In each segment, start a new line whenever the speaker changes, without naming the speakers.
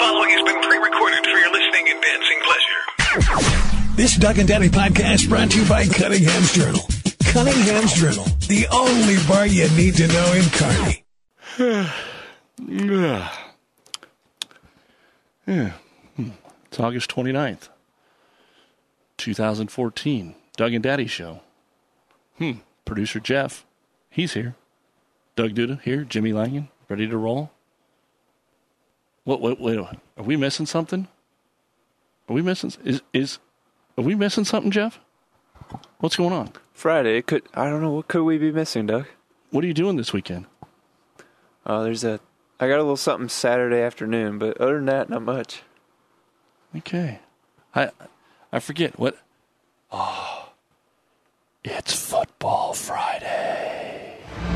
following has been pre-recorded for your listening and dancing pleasure.
This Doug and Daddy podcast brought to you by Cunningham's Journal. Cunningham's Journal, the only bar you need to know in Kearney.
It's August 29th, 2014. Doug and Daddy Show. Producer Jeff, he's here. Doug Duda here. Jimmy Langan, ready to roll. Wait, are we missing something? Are we missing? Are we missing something, Jeff? What's going on?
Friday. I don't know. What could we be missing, Doug?
What are you doing this weekend?
I got a little something Saturday afternoon, but other than that, not much.
Okay. I forget what. Oh, it's Football Friday.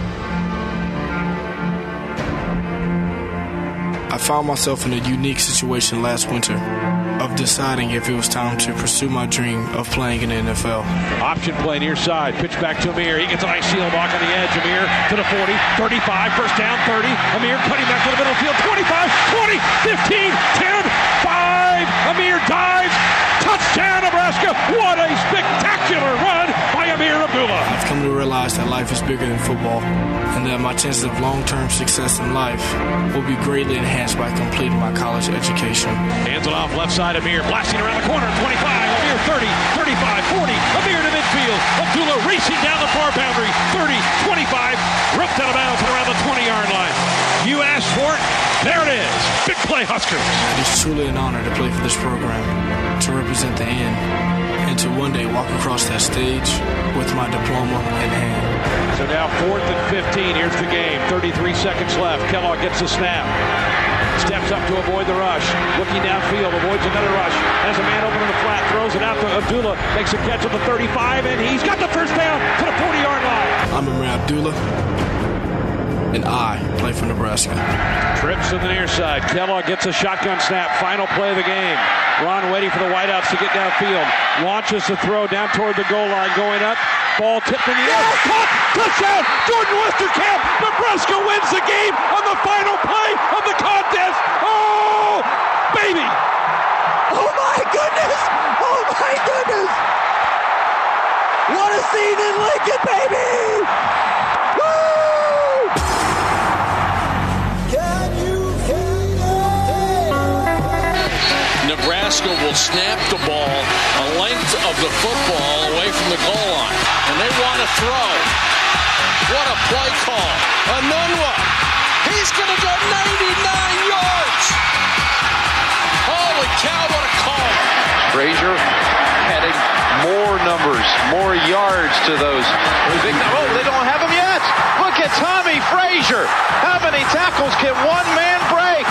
I found myself in a unique situation last winter of deciding if it was time to pursue my dream of playing in the NFL.
Option play near side. Pitch back to Amir. He gets a nice seal block on the edge. Amir to the 40, 35, first down, 30. Amir cutting back to the middle field. 25, 20, 15, 10, 5. Amir dives. Touchdown, Nebraska. What a spectacular run by Amir Abdullah.
I've come to realize that life is bigger than football and that my chances of long-term success in life will be greatly enhanced by completing my college education.
Hands it off left side. Amir blasting around the corner. 25. Amir 30, 35, 40. Amir to midfield. Abdullah racing down the far boundary. 30, 25. Ripped out of bounds and around the 20-yard line. You asked for it. There it is. Big play, Huskers.
It is truly an honor to play for this program, to represent the N, and to one day walk across that stage with my diploma in hand.
So now 4th and 15. Here's the game. 33 seconds left. Kellogg gets the snap. Steps up to avoid the rush. Looking downfield. Avoids another rush. Has a man open in the flat. Throws it out to Abdullah. Makes a catch at the 35. And he's got the first down to the 40-yard line.
I'm Amir Abdullah, and I play for Nebraska.
Trips to the near side. Kellogg gets a shotgun snap. Final play of the game. Ron waiting for the wideouts to get downfield. Launches the throw down toward the goal line. Going up. Ball tipped in the air. Caught! Touchdown! Jordan Westerkamp! Nebraska wins the game on the final play of the contest. Oh, baby!
Oh my goodness! Oh my goodness! What a scene in Lincoln, baby! Woo! Can you
Nebraska will snap the ball a length of the football away from the goal line. And they want to throw. What a play call. Anunwa. He's going to go 99 yards. Holy cow, what a call.
Frazier adding more numbers, more yards to those. Oh, they don't have him yet. Look at Tommy Frazier. How many tackles can one man break?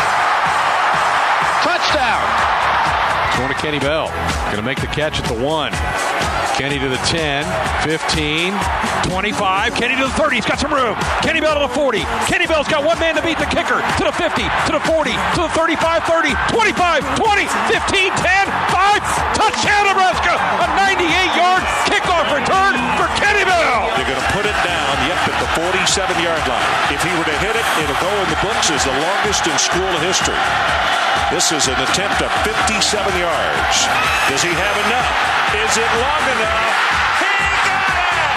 Touchdown.
Going to Kenny Bell. Going to make the catch at the 1. Kenny to the 10, 15, 25. Kenny to the 30. He's got some room. Kenny Bell to the 40. Kenny Bell's got one man to beat the kicker. To the 50, to the 40, to the 35, 30, 25, 20, 15, 10, 5. Touchdown, Nebraska. A 98-yard kickoff return for Kenny Bell.
They're going to put it down, at the 47-yard line. If he were to hit it, it'll go in the books as the longest in school history. This is an attempt of 57 yards. Does he have enough? Is it long enough? He got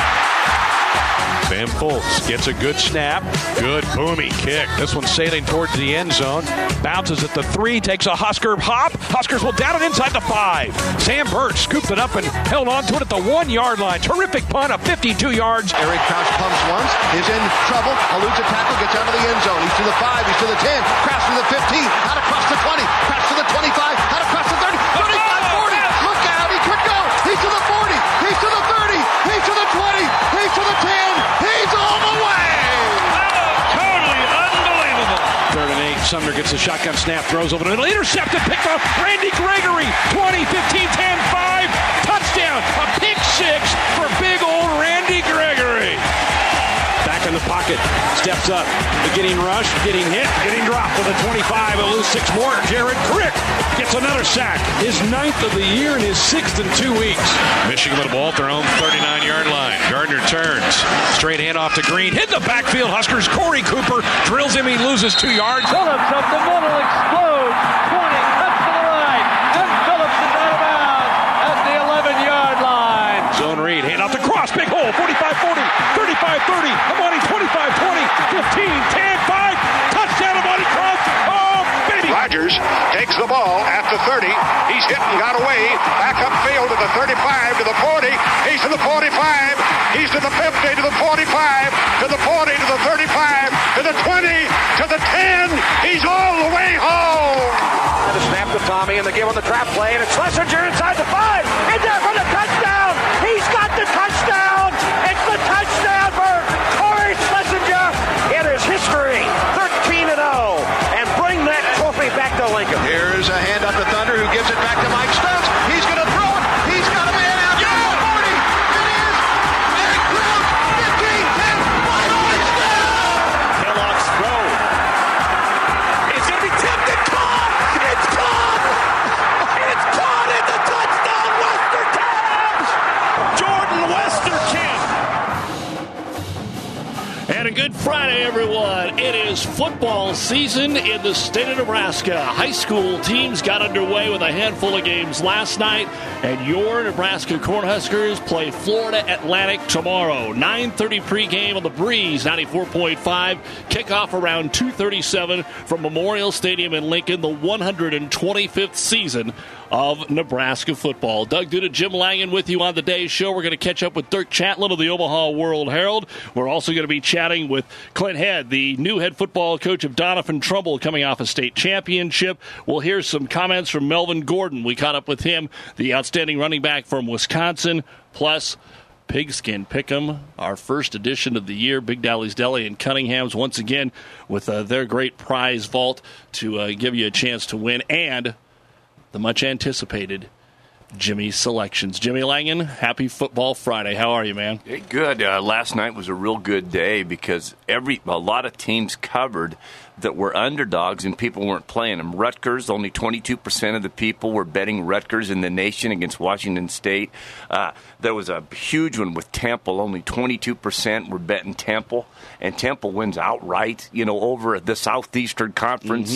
it!
Sam Foltz gets a good snap. Good boomy kick. This one's sailing towards the end zone. Bounces at the 3. Takes a Husker hop. Huskers will down it inside the 5. Sam Birch scooped it up and held on to it at the 1-yard line. Terrific punt of 52 yards.
Eric Crouch pumps once. Is in trouble. Eludes a tackle. Gets out of the end zone. He's to the 5. He's to the 10. Crafts to the 15. Out across the 20. Crafts to the 25. Out across the 30. 35, 40. Look out. He could go. He's to the 40. He's to the 30. He's to the 20. He's to the 10. He's all the way.
Totally unbelievable. 3rd and 8. Sumner gets a shotgun snap. Throws over the middle. Intercepted. Picked off. Randy Gregory. 20, 15, 10, 5. Touchdown. A pick 6 for big old Randy Gregory. Back in the pocket. Steps up. Getting rushed. Getting hit. Getting dropped with a 25. He'll lose 6 more. Jared Crick gets another sack. His 9th of the year and his 6th in 2 weeks. Michigan with the ball at their own 39-yard line. Gardner turns. Straight handoff to Green. Hit the backfield. Huskers. Corey Cooper drills him. He loses 2 yards.
Phillips up the middle explodes. 20,
30, Amani 25, 20, 15, 10, 5, touchdown Amani Cross. Oh, baby.
Rodgers takes the ball at the 30. He's hit and got away. Back upfield to the 35, to the 40. He's to the 45. He's to the 50, to the 45, to the 40, to the 35, to the 20, to the 10. He's all the way home.
The snap to Tommy and the give on the trap play, and it's Schlesinger inside the 5. And there for the touchdown. He's got the touchdown. It's the touchdown for Corey Schlesinger. It is history, 13-0, and bring that trophy back to Lincoln.
Here's a hand up to Thunder, who gives it back to Mike Stokes. He's going to throw it. He's got a man out to the 40. It is Eric Krause. 15, 10, final touchdown.
Kellogg's throw.
It's going to be tipped and caught. It's caught. It's caught in the touchdown, Western Cabs.
Jordan Westerkamp. And a good Friday, everyone. It is football season in the state of Nebraska. High school teams got underway with a handful of games last night, and your Nebraska Cornhuskers play Florida Atlantic tomorrow. 9:30 pregame on the Breeze, 94.5. Kickoff around 2:37 from Memorial Stadium in Lincoln, the 125th season of Nebraska football. Doug Duda, Jim Langen with you on the day's show. We're going to catch up with Dirk Chatlin of the Omaha World Herald. We're also going to be chatting with Clint Head, the new head football coach of Doniphan Trumbull, coming off a state championship. We'll hear some comments from Melvin Gordon. We caught up with him, the outstanding running back from Wisconsin, plus Pigskin Pick'em, our first edition of the year. Big Dally's Deli and Cunningham's once again with their great prize vault to give you a chance to win, and the much-anticipated Jimmy's Selections. Jimmy Langen, happy Football Friday. How are you, man?
Hey, good. Last night was a real good day because a lot of teams covered that were underdogs and people weren't playing them. Rutgers, only 22% of the people were betting Rutgers in the nation against Washington State. There was a huge one with Temple. Only 22% were betting Temple, and Temple wins outright, over the Southeastern Conference,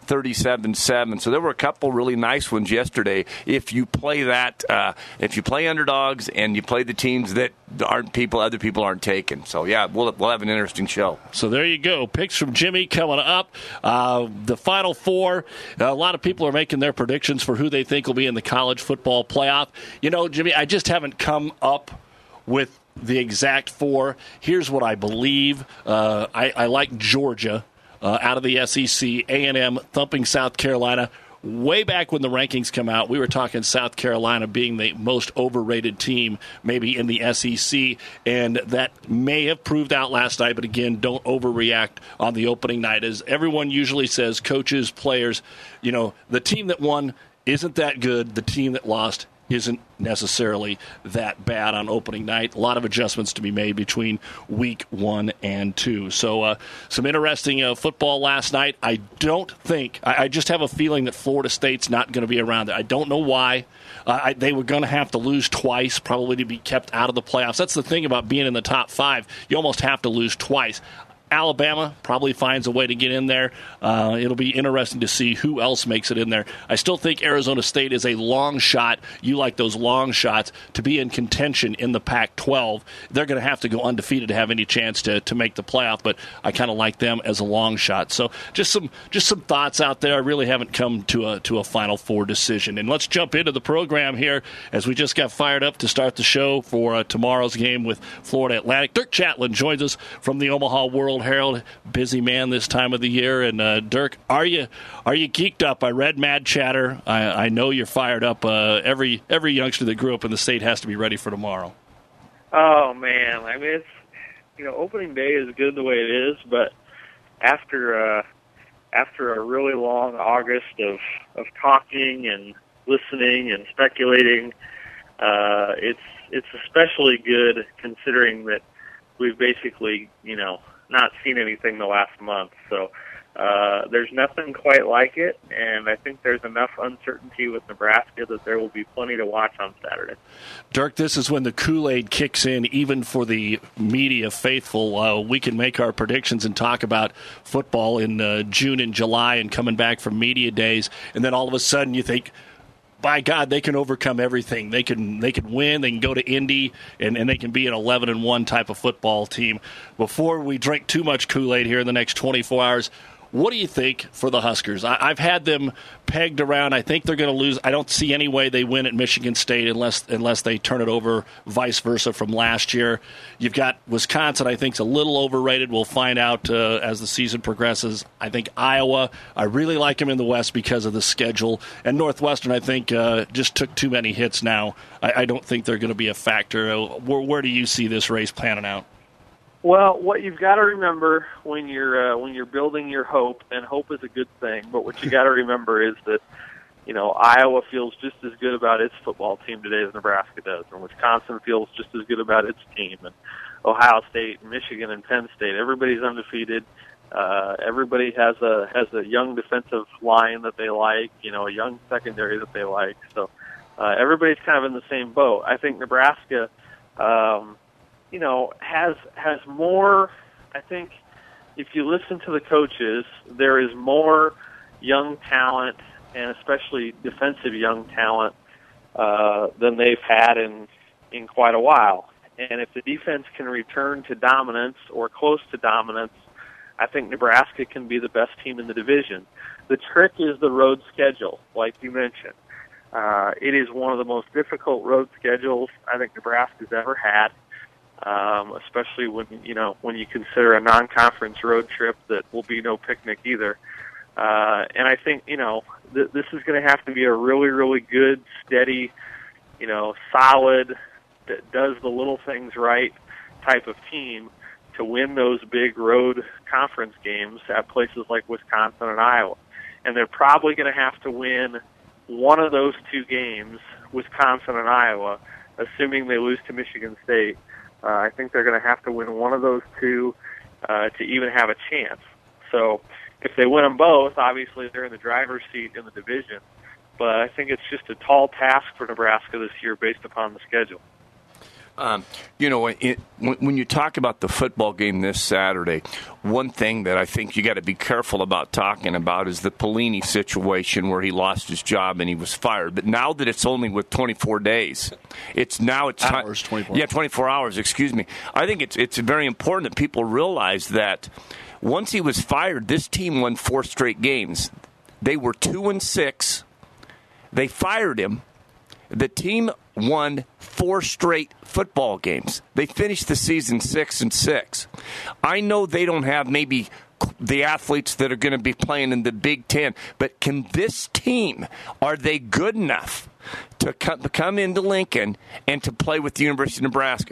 37-7. So there were a couple really nice ones yesterday. If you play that, if you play underdogs and you play the teams that other people aren't taking. So, yeah, we'll have an interesting show.
So there you go. Picks from Jimmy coming up. The Final Four, a lot of people are making their predictions for who they think will be in the college football playoff. Jimmy, I just haven't come up with the exact four. Here's what I believe. I like Georgia out of the SEC, A&M thumping South Carolina. Way back when the rankings come out, we were talking South Carolina being the most overrated team maybe in the SEC, and that may have proved out last night, but again, don't overreact on the opening night. As everyone usually says, coaches, players, the team that won isn't that good. The team that lost isn't necessarily that bad on opening night. A lot of adjustments to be made between week 1 and 2. So some interesting football last night. I just have a feeling that Florida State's not going to be around there. I don't know why. They were going to have to lose twice probably to be kept out of the playoffs. That's the thing about being in the top 5. You almost have to lose twice. Alabama probably finds a way to get in there. It'll be interesting to see who else makes it in there. I still think Arizona State is a long shot. You like those long shots to be in contention in the Pac-12. They're going to have to go undefeated to have any chance to make the playoff, but I kind of like them as a long shot. So just some thoughts out there. I really haven't come to a Final Four decision. And let's jump into the program here as we just got fired up to start the show for tomorrow's game with Florida Atlantic. Dirk Chatlin joins us from the Omaha World Herald. Busy man this time of the year. And Dirk, are you geeked up? I read Mad Chatter. I know you're fired up. Every youngster that grew up in the state has to be ready for tomorrow.
Oh man, I mean, it's opening day is good the way it is, but after a really long August of talking and listening and speculating, it's especially good considering that we've basically not seen anything the last month. So there's nothing quite like it, and I think there's enough uncertainty with Nebraska that there will be plenty to watch on Saturday.
Dirk, this is when the Kool-Aid kicks in, even for the media faithful. We can make our predictions and talk about football in June and July and coming back from media days, and then all of a sudden you think, by God, they can overcome everything. They can win. They can go to Indy, and they can be an 11-1 type of football team. Before we drink too much Kool-Aid here in the next 24 hours, what do you think for the Huskers? I've had them pegged around. I think they're going to lose. I don't see any way they win at Michigan State unless they turn it over, vice versa from last year. You've got Wisconsin, I think, is a little overrated. We'll find out as the season progresses. I think Iowa, I really like them in the West because of the schedule. And Northwestern, I think, just took too many hits now. I don't think they're going to be a factor. Where do you see this race panning out?
Well, what you've got to remember when you're building your hope, and hope is a good thing, but what you got to remember is that, Iowa feels just as good about its football team today as Nebraska does, and Wisconsin feels just as good about its team, and Ohio State, and Michigan, and Penn State. Everybody's undefeated. Everybody has a young defensive line that they like, a young secondary that they like. So everybody's kind of in the same boat. I think Nebraska, has more. I think if you listen to the coaches, there is more young talent, and especially defensive young talent, than they've had in quite a while. And if the defense can return to dominance or close to dominance, I think Nebraska can be the best team in the division. The trick is the road schedule, like you mentioned. It is one of the most difficult road schedules I think Nebraska's ever had. Especially when you consider a non-conference road trip that will be no picnic either. And I think this is going to have to be a really, really good, steady, solid, that does the little things right type of team to win those big road conference games at places like Wisconsin and Iowa. And they're probably going to have to win one of those two games, Wisconsin and Iowa, assuming they lose to Michigan State. I think they're going to have to win one of those two to even have a chance. So if they win them both, obviously they're in the driver's seat in the division. But I think it's just a tall task for Nebraska this year based upon the schedule.
When you talk about the football game this Saturday, one thing that I think you got to be careful about talking about is the Pelini situation where he lost his job and he was fired. But now that it's only with 24 days, it's
hours, 24.
Yeah, 24 hours. Excuse me. I think it's very important that people realize that once he was fired, this team won 4 straight games. They were 2-6. They fired him. The team won 4 straight football games. They finished the season 6-6. I know they don't have maybe the athletes that are going to be playing in the Big Ten, but can this team, are they good enough to come into Lincoln and to play with the University of Nebraska?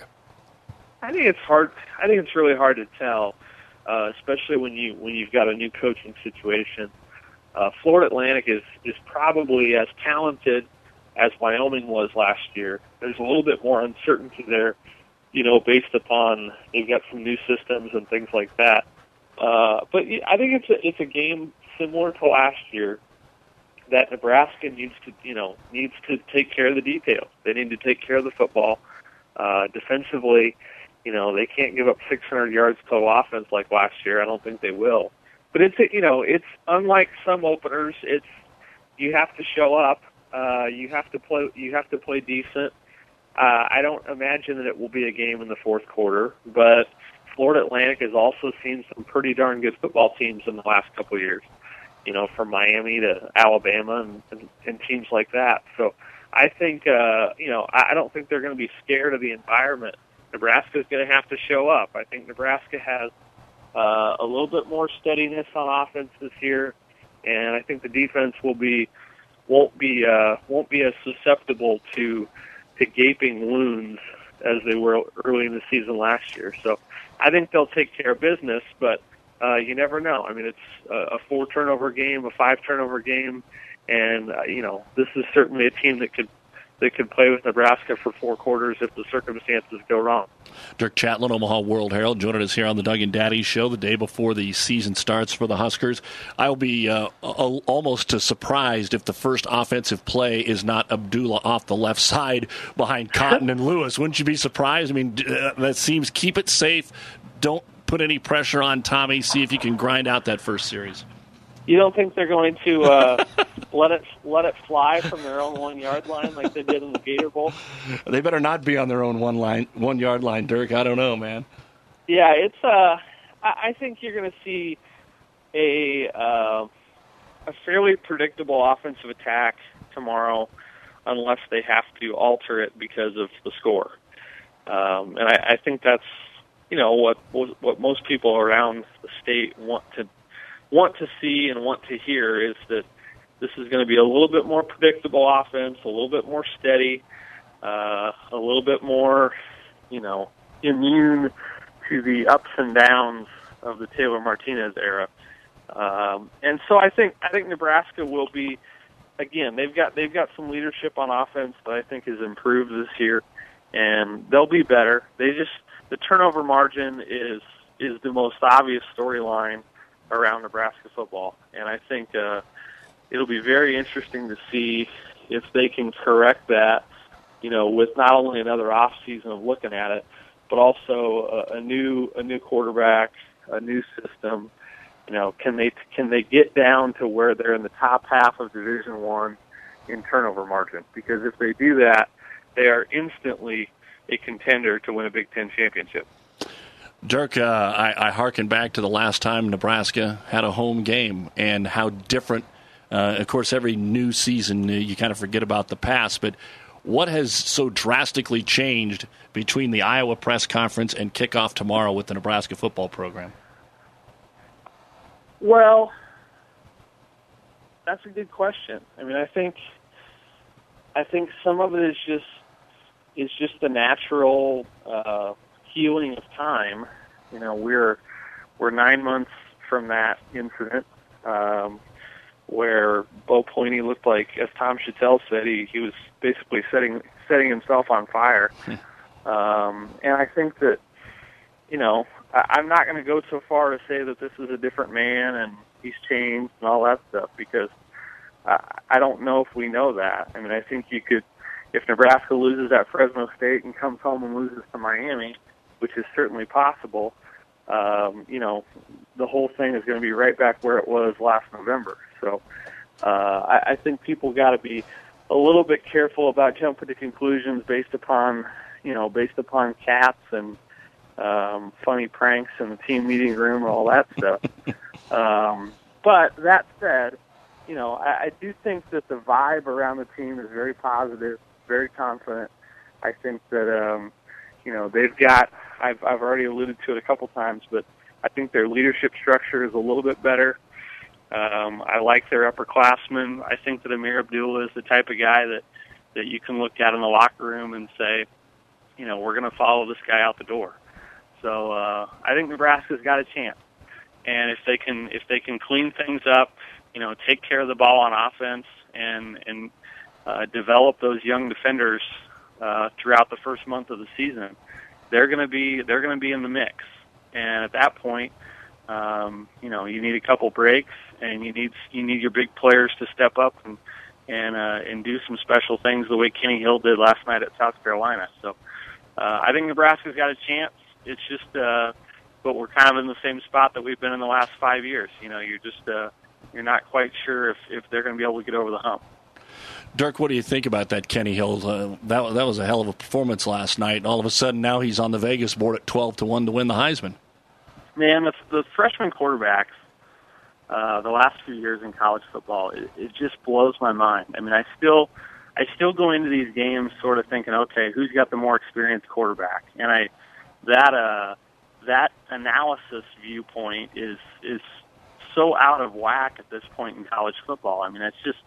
I think it's hard. I think it's really hard to tell, especially when you've got a new coaching situation. Florida Atlantic is probably as talented as Wyoming was last year. There's a little bit more uncertainty there, based upon they've got some new systems and things like that. But I think it's a game similar to last year that Nebraska needs to take care of the details. They need to take care of the football. Defensively, they can't give up 600 yards total offense like last year. I don't think they will. But it's unlike some openers. You have to show up. You have to play decent. I don't imagine that it will be a game in the fourth quarter, but Florida Atlantic has also seen some pretty darn good football teams in the last couple of years, from Miami to Alabama and teams like that. So I think, I don't think they're going to be scared of the environment. Nebraska's going to have to show up. I think Nebraska has a little bit more steadiness on offense this year, and I think the defense won't be as susceptible to gaping wounds as they were early in the season last year. So I think they'll take care of business, but you never know. I mean, it's a 4-turnover game, a 5-turnover game, and this is certainly a team that could play with Nebraska for 4 quarters if the circumstances go wrong.
Dirk Chatelain, Omaha World Herald, joining us here on the Doug and Daddy Show the day before the season starts for the Huskers. I'll be almost surprised if the first offensive play is not Abdullah off the left side behind Cotton and Lewis. Wouldn't you be surprised? I mean, that seems keep it safe. Don't put any pressure on Tommy. See if you can grind out that first series.
You don't think they're going to let it fly from their own 1 yard line like they did in the Gator Bowl?
They better not be on their own 1 yard line, Dirk. I don't know, man.
Yeah, it's I think you're going to see a fairly predictable offensive attack tomorrow, unless they have to alter it because of the score. And I think that's what most people around the state want to see and want to hear is that this is going to be a little bit more predictable offense, a little bit more steady, a little bit more, immune to the ups and downs of the Taylor Martinez era. And so I think Nebraska will be, again, they've got some leadership on offense that I think has improved this year, and they'll be better. The turnover margin is the most obvious storyline around Nebraska football, and I think it'll be very interesting to see if they can correct that, with not only another off season of looking at it, but also a new quarterback, a new system. Can they get down to where they're in the top half of Division I in turnover margin? Because if they do that, they are instantly a contender to win a Big Ten championship.
Dirk, I hearken back to the last time Nebraska had a home game and how different. Of course, every new season you kind of forget about the past, but what has so drastically changed between the Iowa press conference and kickoff tomorrow with the Nebraska football program?
Well, that's a good question. I mean, I think some of it is just the natural healing of time. We're 9 months from that incident where Bo Pelini looked like, as Tom Chattel said, he was basically setting himself on fire. And I think that, I'm not going to go so far to say that this is a different man and he's changed and all that stuff, because I don't know if we know that. I mean, I think you could, if Nebraska loses at Fresno State and comes home and loses to Miami, which is certainly possible, the whole thing is going to be right back where it was last November. So I think people got to be a little bit careful about jumping to conclusions based upon cats and funny pranks in the team meeting room and all that stuff. But that said, I do think that the vibe around the team is very positive, very confident. I think that, they've got, I've already alluded to it a couple times, but I think their leadership structure is a little bit better. I like their upperclassmen. I think that Amir Abdullah is the type of guy that you can look at in the locker room and say, we're going to follow this guy out the door. So I think Nebraska's got a chance. And if they can clean things up, take care of the ball on offense and develop those young defenders throughout the first month of the season, they're going to be in the mix. And at that point, you need a couple breaks, and you need your big players to step up and do some special things the way Kenny Hill did last night at South Carolina. So I think Nebraska's got a chance. It's just, but we're kind of in the same spot that we've been in the last 5 years. You're not quite sure if they're going to be able to get over the hump.
Dirk, what do you think about that Kenny Hill? That was a hell of a performance last night. All of a sudden, now he's on the Vegas board at 12-1 to win the Heisman. Man,
the freshman quarterbacks, the last few years in college football, it just blows my mind. I mean, I still go into these games sort of thinking, okay, who's got the more experienced quarterback? And that analysis viewpoint is so out of whack at this point in college football. I mean, it's just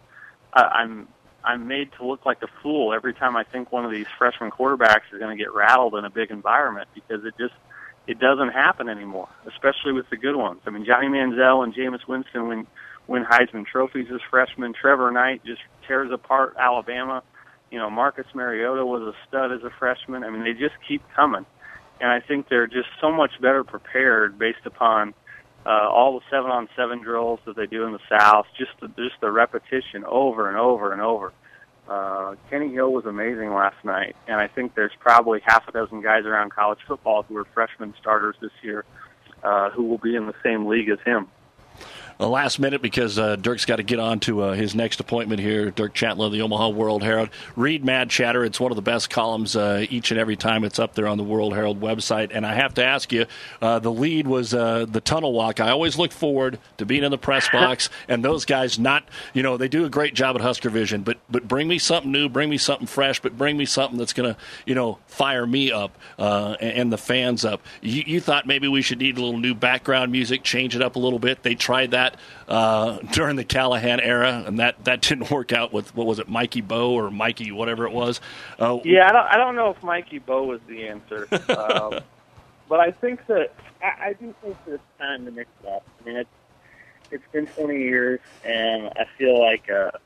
I'm made to look like a fool every time I think one of these freshman quarterbacks is going to get rattled in a big environment, because it doesn't happen anymore, especially with the good ones. I mean, Johnny Manziel and Jameis Winston win Heisman trophies as freshmen. Trevor Knight just tears apart Alabama. Marcus Mariota was a stud as a freshman. I mean, they just keep coming. And I think they're just so much better prepared based upon all the 7-on-7 drills that they do in the South, just the repetition over and over and over. Kenny Hill was amazing last night, and I think there's probably half a dozen guys around college football who are freshman starters this year who will be in the same league as him.
last minute because Dirk's got to get on to his next appointment here. Dirk Chatelain of the Omaha World Herald. Read Mad Chatter. It's one of the best columns each and every time it's up there on the World Herald website. And I have to ask you, the lead was the tunnel walk. I always look forward to being in the press box, and those guys they do a great job at Husker Vision, but bring me something new, bring me something fresh, but bring me something that's going to, fire me up and the fans up. You thought maybe we should need a little new background music, change it up a little bit. They tried that during the Callahan era, and that didn't work out with, what was it, Mikey Bowe or Mikey, whatever it was.
I don't know if Mikey Bowe was the answer. But I think that I do think that it's time to mix it up. I mean, it's been 20 years, and I feel like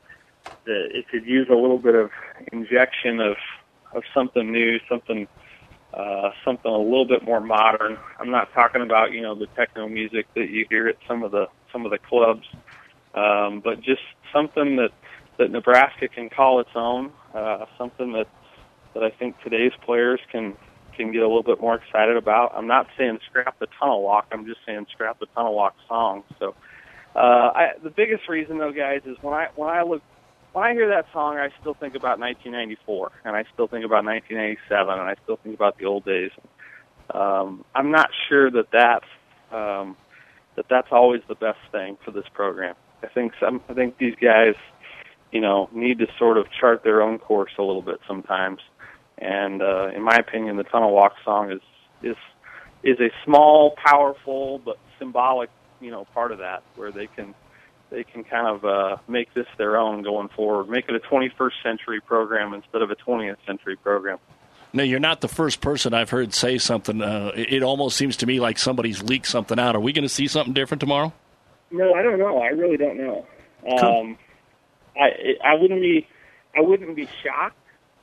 it could use a little bit of injection of something new, something a little bit more modern. I'm not talking about the techno music that you hear at some of the clubs, but just something that Nebraska can call its own, something that I think today's players can get a little bit more excited about. I'm not saying scrap the tunnel walk. I'm just saying scrap the tunnel walk song. So the biggest reason, though, guys, is when I hear that song, I still think about 1994, and I still think about 1987, and I still think about the old days. I'm not sure that's always the best thing for this program. I think these guys, need to sort of chart their own course a little bit sometimes. And in my opinion, the tunnel walk song is a small, powerful, but symbolic, part of that, where they can kind of make this their own going forward, make it a 21st century program instead of a 20th century program.
Now, you're not the first person I've heard say something. It almost seems to me like somebody's leaked something out. Are we going to see something different tomorrow?
No, I don't know. I really don't know.
Cool.
I wouldn't be shocked,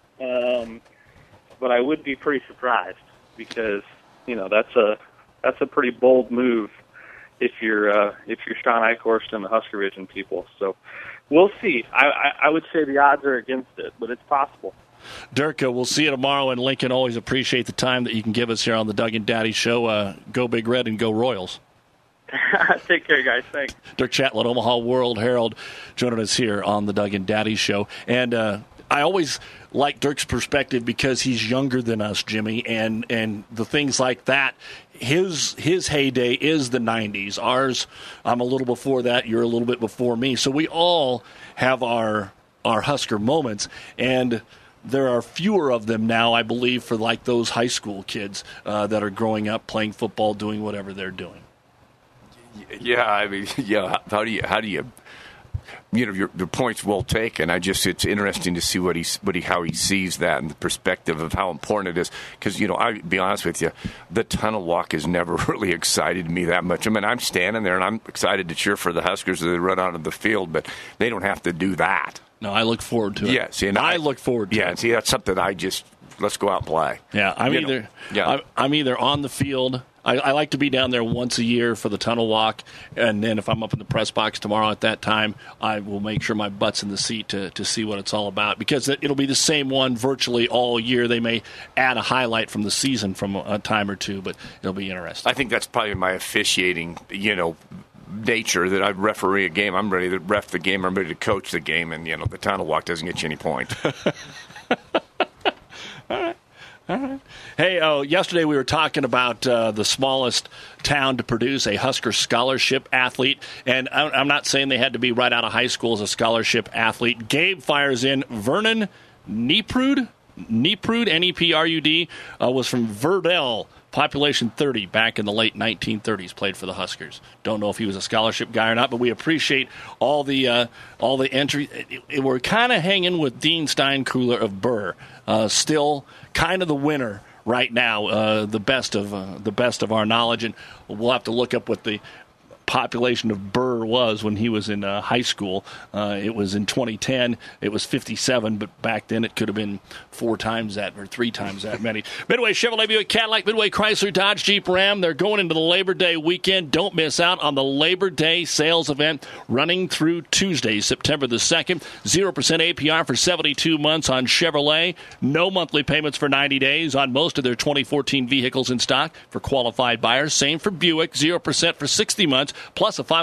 but I would be pretty surprised because that's a pretty bold move if you're Sean Eichhorst and the Husker Vision people. So we'll see. I would say the odds are against it, but it's possible.
Dirk, we'll see you tomorrow in Lincoln. Always appreciate the time that you can give us here on the Doug and Daddy Show. Go Big Red and go Royals.
Take care, guys. Thanks.
Dirk Chatelain, Omaha World Herald, joining us here on the Doug and Daddy Show. And I always like Dirk's perspective because he's younger than us, Jimmy, and the things like that. His heyday is the 90s. Ours, I'm a little before that. You're a little bit before me. So we all have our Husker moments, and there are fewer of them now, I believe, for like those high school kids that are growing up playing football, doing whatever they're doing.
Yeah, I mean, how do you your point's well taken. It's interesting to see how he sees that and the perspective of how important it is. Because I'll be honest with you, the tunnel walk has never really excited me that much. I mean, I'm standing there and I'm excited to cheer for the Huskers as they run out of the field, but they don't have to do that.
No, I look forward to it.
Yeah, see, and
I look forward to it.
Yeah, see, that's something let's go out and play.
Yeah, I'm either on the field. I like to be down there once a year for the tunnel walk, and then if I'm up in the press box tomorrow at that time, I will make sure my butt's in the seat to see what it's all about, because it'll be the same one virtually all year. They may add a highlight from the season from a time or two, but it'll be interesting.
I think that's probably my officiating, nature, that I referee a game. I'm ready to ref the game. I'm ready to coach the game, and the tunnel walk doesn't get you any point.
All right. Hey, yesterday we were talking about the smallest town to produce a Husker scholarship athlete, and I'm not saying they had to be right out of high school as a scholarship athlete. Gabe fires in Vernon Neprud, Neprud, was from Verdell, population 30, back in the late 1930s, played for the Huskers. Don't know if he was a scholarship guy or not, but we appreciate all the entries. We're kind of hanging with Dean Steinkuhler of Burr, still kind of the winner right now, the best of our knowledge, and we'll have to look up what the population of Burr was when he was in high school. It was in 2010. It was 57, but back then it could have been 4 times that or 3 times that many. Midway Chevrolet, Buick, Cadillac, Midway Chrysler, Dodge, Jeep, Ram. They're going into the Labor Day weekend. Don't miss out on the Labor Day sales event running through Tuesday, September the 2nd. 0% APR for 72 months on Chevrolet. No monthly payments for 90 days on most of their 2014 vehicles in stock for qualified buyers. Same for Buick. 0% for 60 months. Plus a $500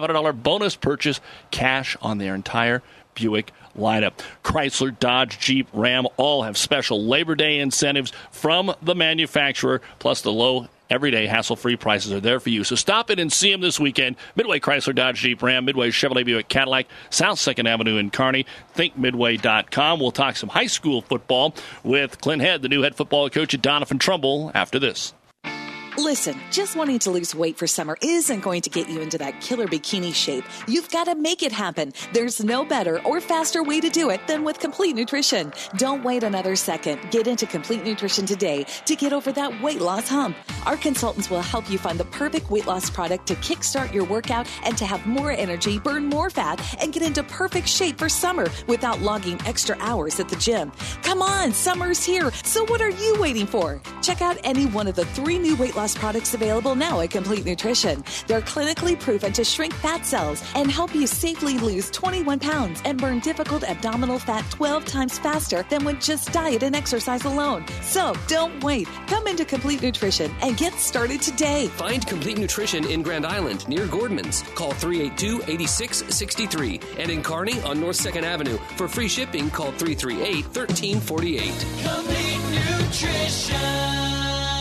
bonus purchase cash on their entire Buick lineup. Chrysler, Dodge, Jeep, Ram all have special Labor Day incentives from the manufacturer, plus the low everyday hassle-free prices are there for you. So stop in and see them this weekend. Midway Chrysler, Dodge, Jeep, Ram, Midway Chevrolet, Buick, Cadillac, South 2nd Avenue in Kearney. ThinkMidway.com. We'll talk some high school football with Clint Head, the new head football coach at Doniphan Trumbull, after this.
Listen, just wanting to lose weight for summer isn't going to get you into that killer bikini shape. You've got to make it happen. There's no better or faster way to do it than with Complete Nutrition. Don't wait another second. Get into Complete Nutrition today to get over that weight loss hump. Our consultants will help you find the perfect weight loss product to kickstart your workout and to have more energy, burn more fat, and get into perfect shape for summer without logging extra hours at the gym. Come on, summer's here. So what are you waiting for? Check out any one of the 3 new weight loss products available now at Complete Nutrition. They're clinically proven to shrink fat cells and help you safely lose 21 pounds and burn difficult abdominal fat 12 times faster than with just diet and exercise alone. So don't wait. Come into Complete Nutrition and get started today.
Find Complete Nutrition in Grand Island near Gordman's. Call 382-8663. And in Kearney on North 2nd Avenue. For free shipping, call 338-1348.
Complete Nutrition.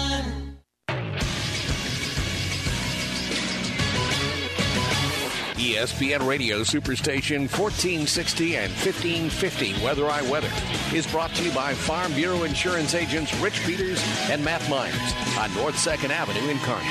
ESPN Radio Superstation 1460 and 1550 Weather I Weather is brought to you by Farm Bureau Insurance agents Rich Peters and Matt Myers on North 2nd Avenue in Kearney.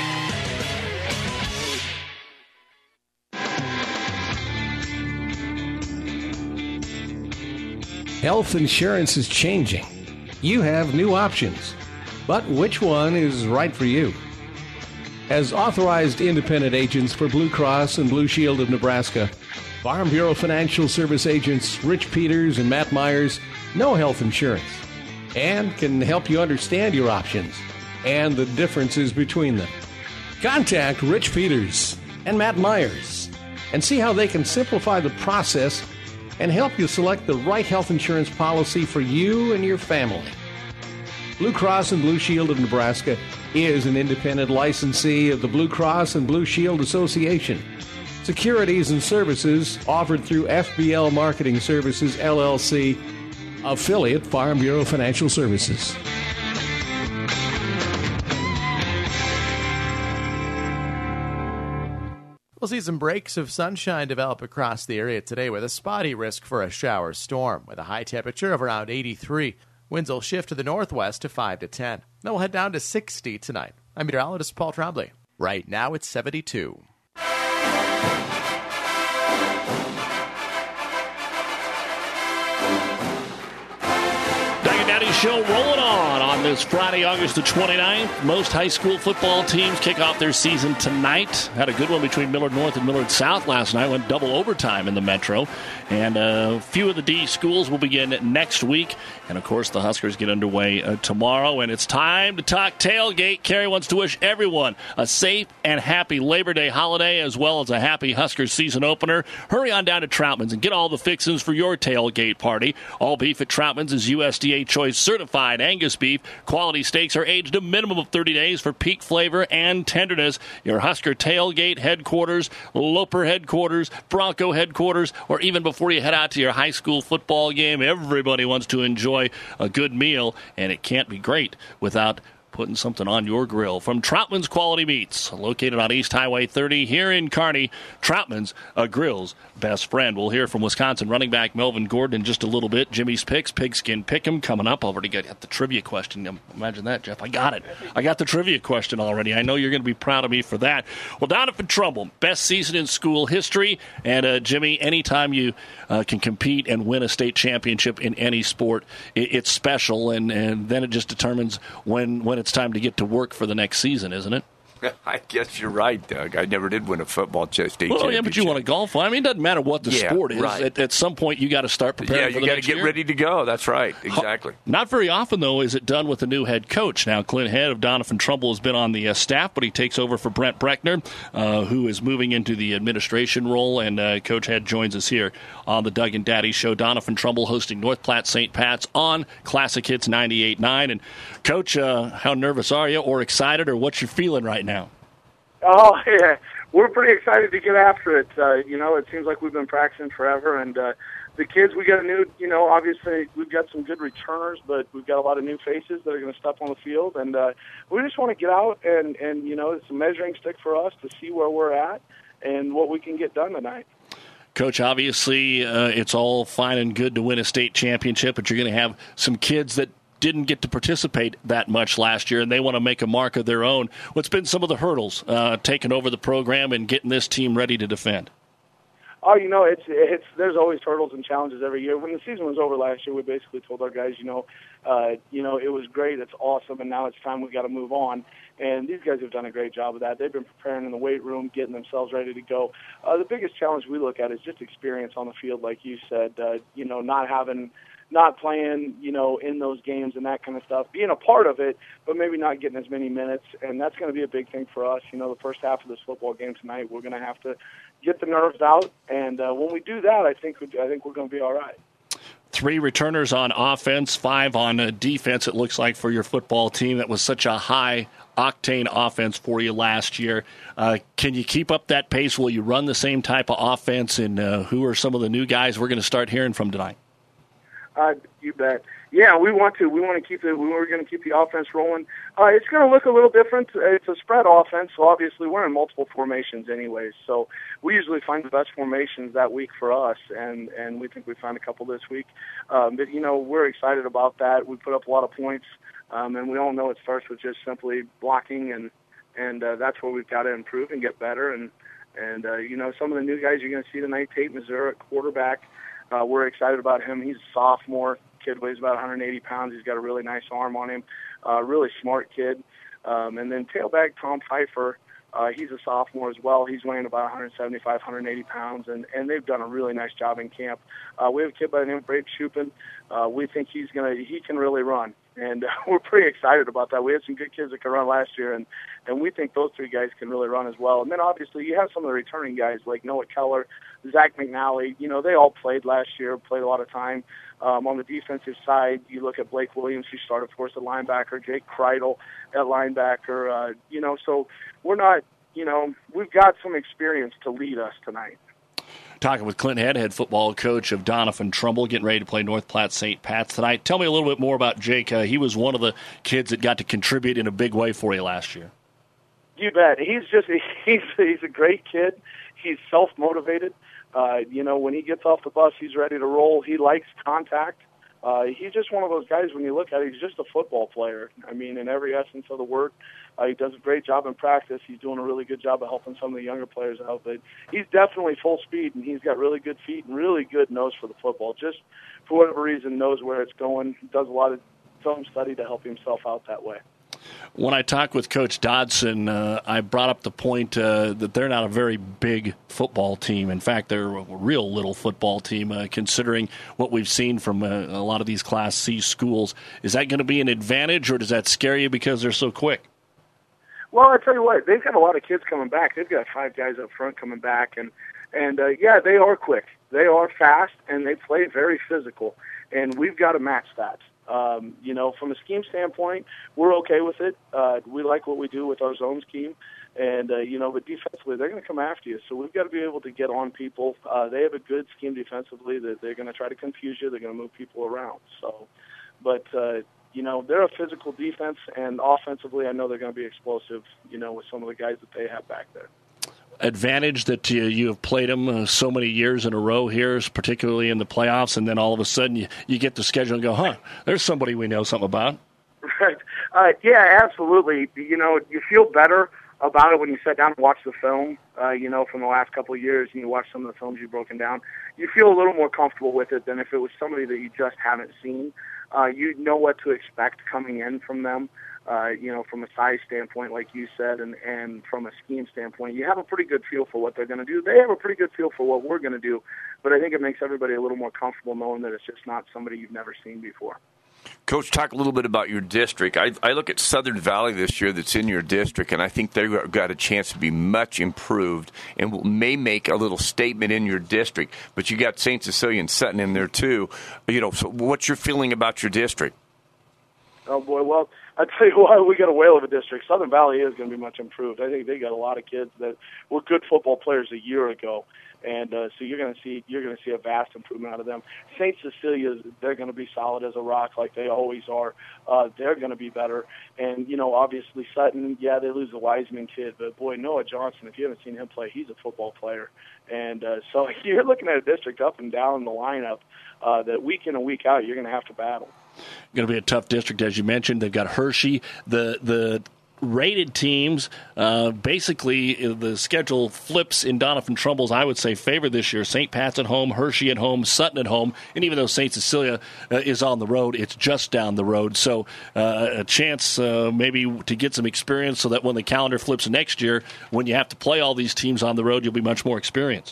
Health insurance is changing. You have new options, but which one is right for you? As authorized independent agents for Blue Cross and Blue Shield of Nebraska, Farm Bureau Financial Service agents Rich Peters and Matt Myers know health insurance and can help you understand your options and the differences between them. Contact Rich Peters and Matt Myers and see how they can simplify the process and help you select the right health insurance policy for you and your family. Blue Cross and Blue Shield of Nebraska is an independent licensee of the Blue Cross and Blue Shield Association. Securities and services offered through FBL Marketing Services, LLC, affiliate Farm Bureau Financial Services.
We'll see some breaks of sunshine develop across the area today with a spotty risk for a shower storm with a high temperature of around 83. Winds will shift to the northwest to 5 to 10. Then we'll head down to 60 tonight. I'm meteorologist Paul Trombley. Right now it's 72.
Daddy Show rolling on this Friday, August the 29th. Most high school football teams kick off their season tonight. Had a good one between Millard North and Millard South last night. Went double overtime in the Metro. And a few of the D schools will begin next week. And, of course, the Huskers get underway tomorrow. And it's time to talk tailgate. Kerry wants to wish everyone a safe and happy Labor Day holiday as well as a happy Huskers season opener. Hurry on down to Troutman's and get all the fixings for your tailgate party. All beef at Troutman's is USDA Choice certified Angus beef. Quality steaks are aged a minimum of 30 days for peak flavor and tenderness. Your Husker tailgate headquarters, Loper headquarters, Bronco headquarters, or even before you head out to your high school football game, everybody wants to enjoy a good meal, and it can't be great without putting something on your grill. From Troutman's Quality Meats, located on East Highway 30 here in Kearney, Troutman's, a grill's best friend. We'll hear from Wisconsin running back Melvin Gordon in just a little bit. Jimmy's Picks, Pigskin Pick'em coming up. I've already got the trivia question. Imagine that, Jeff. I got it. I got the trivia question already. I know you're going to be proud of me for that. Well, Doniphan Trumbull, best season in school history. And, Jimmy, anytime you can compete and win a state championship in any sport, it's special. And then it just determines when it's time to get to work for the next season, isn't it?
I guess you're right, Doug. I never did win a football state championship.
Well, yeah, but you want to golf. I mean, it doesn't matter what the sport is. Right. At some point, you got to start preparing for the next year.
You got to get ready to go. That's right. Exactly.
Not very often, though, is it done with a new head coach. Now, Clint Head of Doniphan Trumbull has been on the staff, but he takes over for Brent Breckner, who is moving into the administration role, and Coach Head joins us here on the Doug and Daddy Show. Doniphan Trumbull hosting North Platte St. Pat's on Classic Hits 98.9. And, Coach, how nervous are you, or excited, or what you're feeling right now?
Oh, yeah.
we're pretty excited to get after it. It seems like we've been practicing forever, and the kids, we got a new, obviously we've got some good returners, but we've got a lot of new faces that are going to step on the field, and we just want to get out and it's a measuring stick for us to see where we're at and what we can get done tonight.
Coach, obviously it's all fine and good to win a state championship, but you're going to have some kids that didn't get to participate that much last year, and they want to make a mark of their own. What's been some of the hurdles taking over the program and getting this team ready to defend?
Oh, there's always hurdles and challenges every year. When the season was over last year, we basically told our guys, it was great, it's awesome, and now it's time we got to move on. And these guys have done a great job of that. They've been preparing in the weight room, getting themselves ready to go. The biggest challenge we look at is just experience on the field, like you said. Not playing, in those games and that kind of stuff, being a part of it, but maybe not getting as many minutes, and that's going to be a big thing for us. The first half of this football game tonight, we're going to have to get the nerves out, and when we do that, I think we're going to be all right.
3 returners on offense, 5 on defense, it looks like, for your football team. That was such a high-octane offense for you last year. Can you keep up that pace? Will you run the same type of offense, and who are some of the new guys we're going to start hearing from tonight?
You bet. Yeah, we want to. We want to keep it. We're going to keep the offense rolling. It's going to look a little different. It's a spread offense, so obviously we're in multiple formations anyways. So we usually find the best formations that week for us, and we think we found a couple this week. But we're excited about that. We put up a lot of points, and we all know it starts with just simply blocking, and that's where we've got to improve and get better. And some of the new guys you're going to see tonight, Tate Missouri at quarterback. We're excited about him. He's a sophomore. Kid weighs about 180 pounds. He's got a really nice arm on him. Really smart kid. And then tailback Tom Pfeiffer, he's a sophomore as well. He's weighing about 175, 180 pounds, and they've done a really nice job in camp. We have a kid by the name of Brave Shupin. We think he can really run, and we're pretty excited about that. We had some good kids that could run last year, and we think those 3 guys can really run as well. And then obviously you have some of the returning guys like Noah Keller, Zach McNally. They all played last year, played a lot of time. On the defensive side, you look at Blake Williams, who started for us at linebacker, Jake Kreidel at linebacker. So we're not, we've got some experience to lead us tonight.
Talking with Clint Head football coach of Doniphan Trumbull, getting ready to play North Platte St. Pat's tonight. Tell me a little bit more about Jake. He was one of the kids that got to contribute in a big way for you last year.
You bet. He's a great kid. He's self-motivated. When he gets off the bus, he's ready to roll. He likes contact. He's just one of those guys, when you look at it, he's just a football player. I mean, in every essence of the word. He does a great job in practice. He's doing a really good job of helping some of the younger players out. But he's definitely full speed, and he's got really good feet and really good nose for the football. Just for whatever reason, knows where it's going. Does a lot of film study to help himself out that way.
When I talked with Coach Dodson, I brought up the point that they're not a very big football team. In fact, they're a real little football team, considering what we've seen from a lot of these Class C schools. Is that going to be an advantage, or does that scare you because they're so quick?
Well, I tell you what, they've got a lot of kids coming back. They've got 5 guys up front coming back, and yeah, they are quick. They are fast, and they play very physical, and we've got to match that. From a scheme standpoint, we're okay with it. We like what we do with our zone scheme, and but defensively, they're going to come after you. So we've got to be able to get on people. They have a good scheme defensively that they're going to try to confuse you. They're going to move people around. So, but they're a physical defense, and offensively, I know they're going to be explosive. With some of the guys that they have back there.
Advantage that you have played them so many years in a row here, particularly in the playoffs, and then all of a sudden you get the schedule and go, there's somebody we know something about.
Right. Yeah, absolutely. You feel better about it when you sit down and watch the film, from the last couple of years, and you watch some of the films you've broken down. You feel a little more comfortable with it than if it was somebody that you just haven't seen. You know what to expect coming in from them. From a size standpoint, like you said, and from a scheme standpoint, you have a pretty good feel for what they're going to do. They have a pretty good feel for what we're going to do, but I think it makes everybody a little more comfortable knowing that it's just not somebody you've never seen before.
Coach, talk a little bit about your district. I look at Southern Valley this year that's in your district, and I think they've got a chance to be much improved and may make a little statement in your district. But you got St. Cecilia and Sutton in there too. So what's your feeling about your district?
Oh, boy. Well, I tell you what, we got a whale of a district. Southern Valley is going to be much improved. I think they got a lot of kids that were good football players a year ago. And so you're going to see a vast improvement out of them. St. Cecilia, they're going to be solid as a rock like they always are. They're going to be better. And, obviously Sutton, yeah, they lose the Wiseman kid. But, boy, Noah Johnson, if you haven't seen him play, he's a football player. And so you're looking at a district up and down the lineup that week in and week out you're going to have to battle.
Going to be a tough district, as you mentioned. They've got Hershey. The rated teams, basically the schedule flips in Doniphan Trumbull's, I would say, favor this year. St. Pat's at home, Hershey at home, Sutton at home, and even though St. Cecilia is on the road, it's just down the road. So a chance maybe to get some experience so that when the calendar flips next year, when you have to play all these teams on the road, you'll be much more experienced.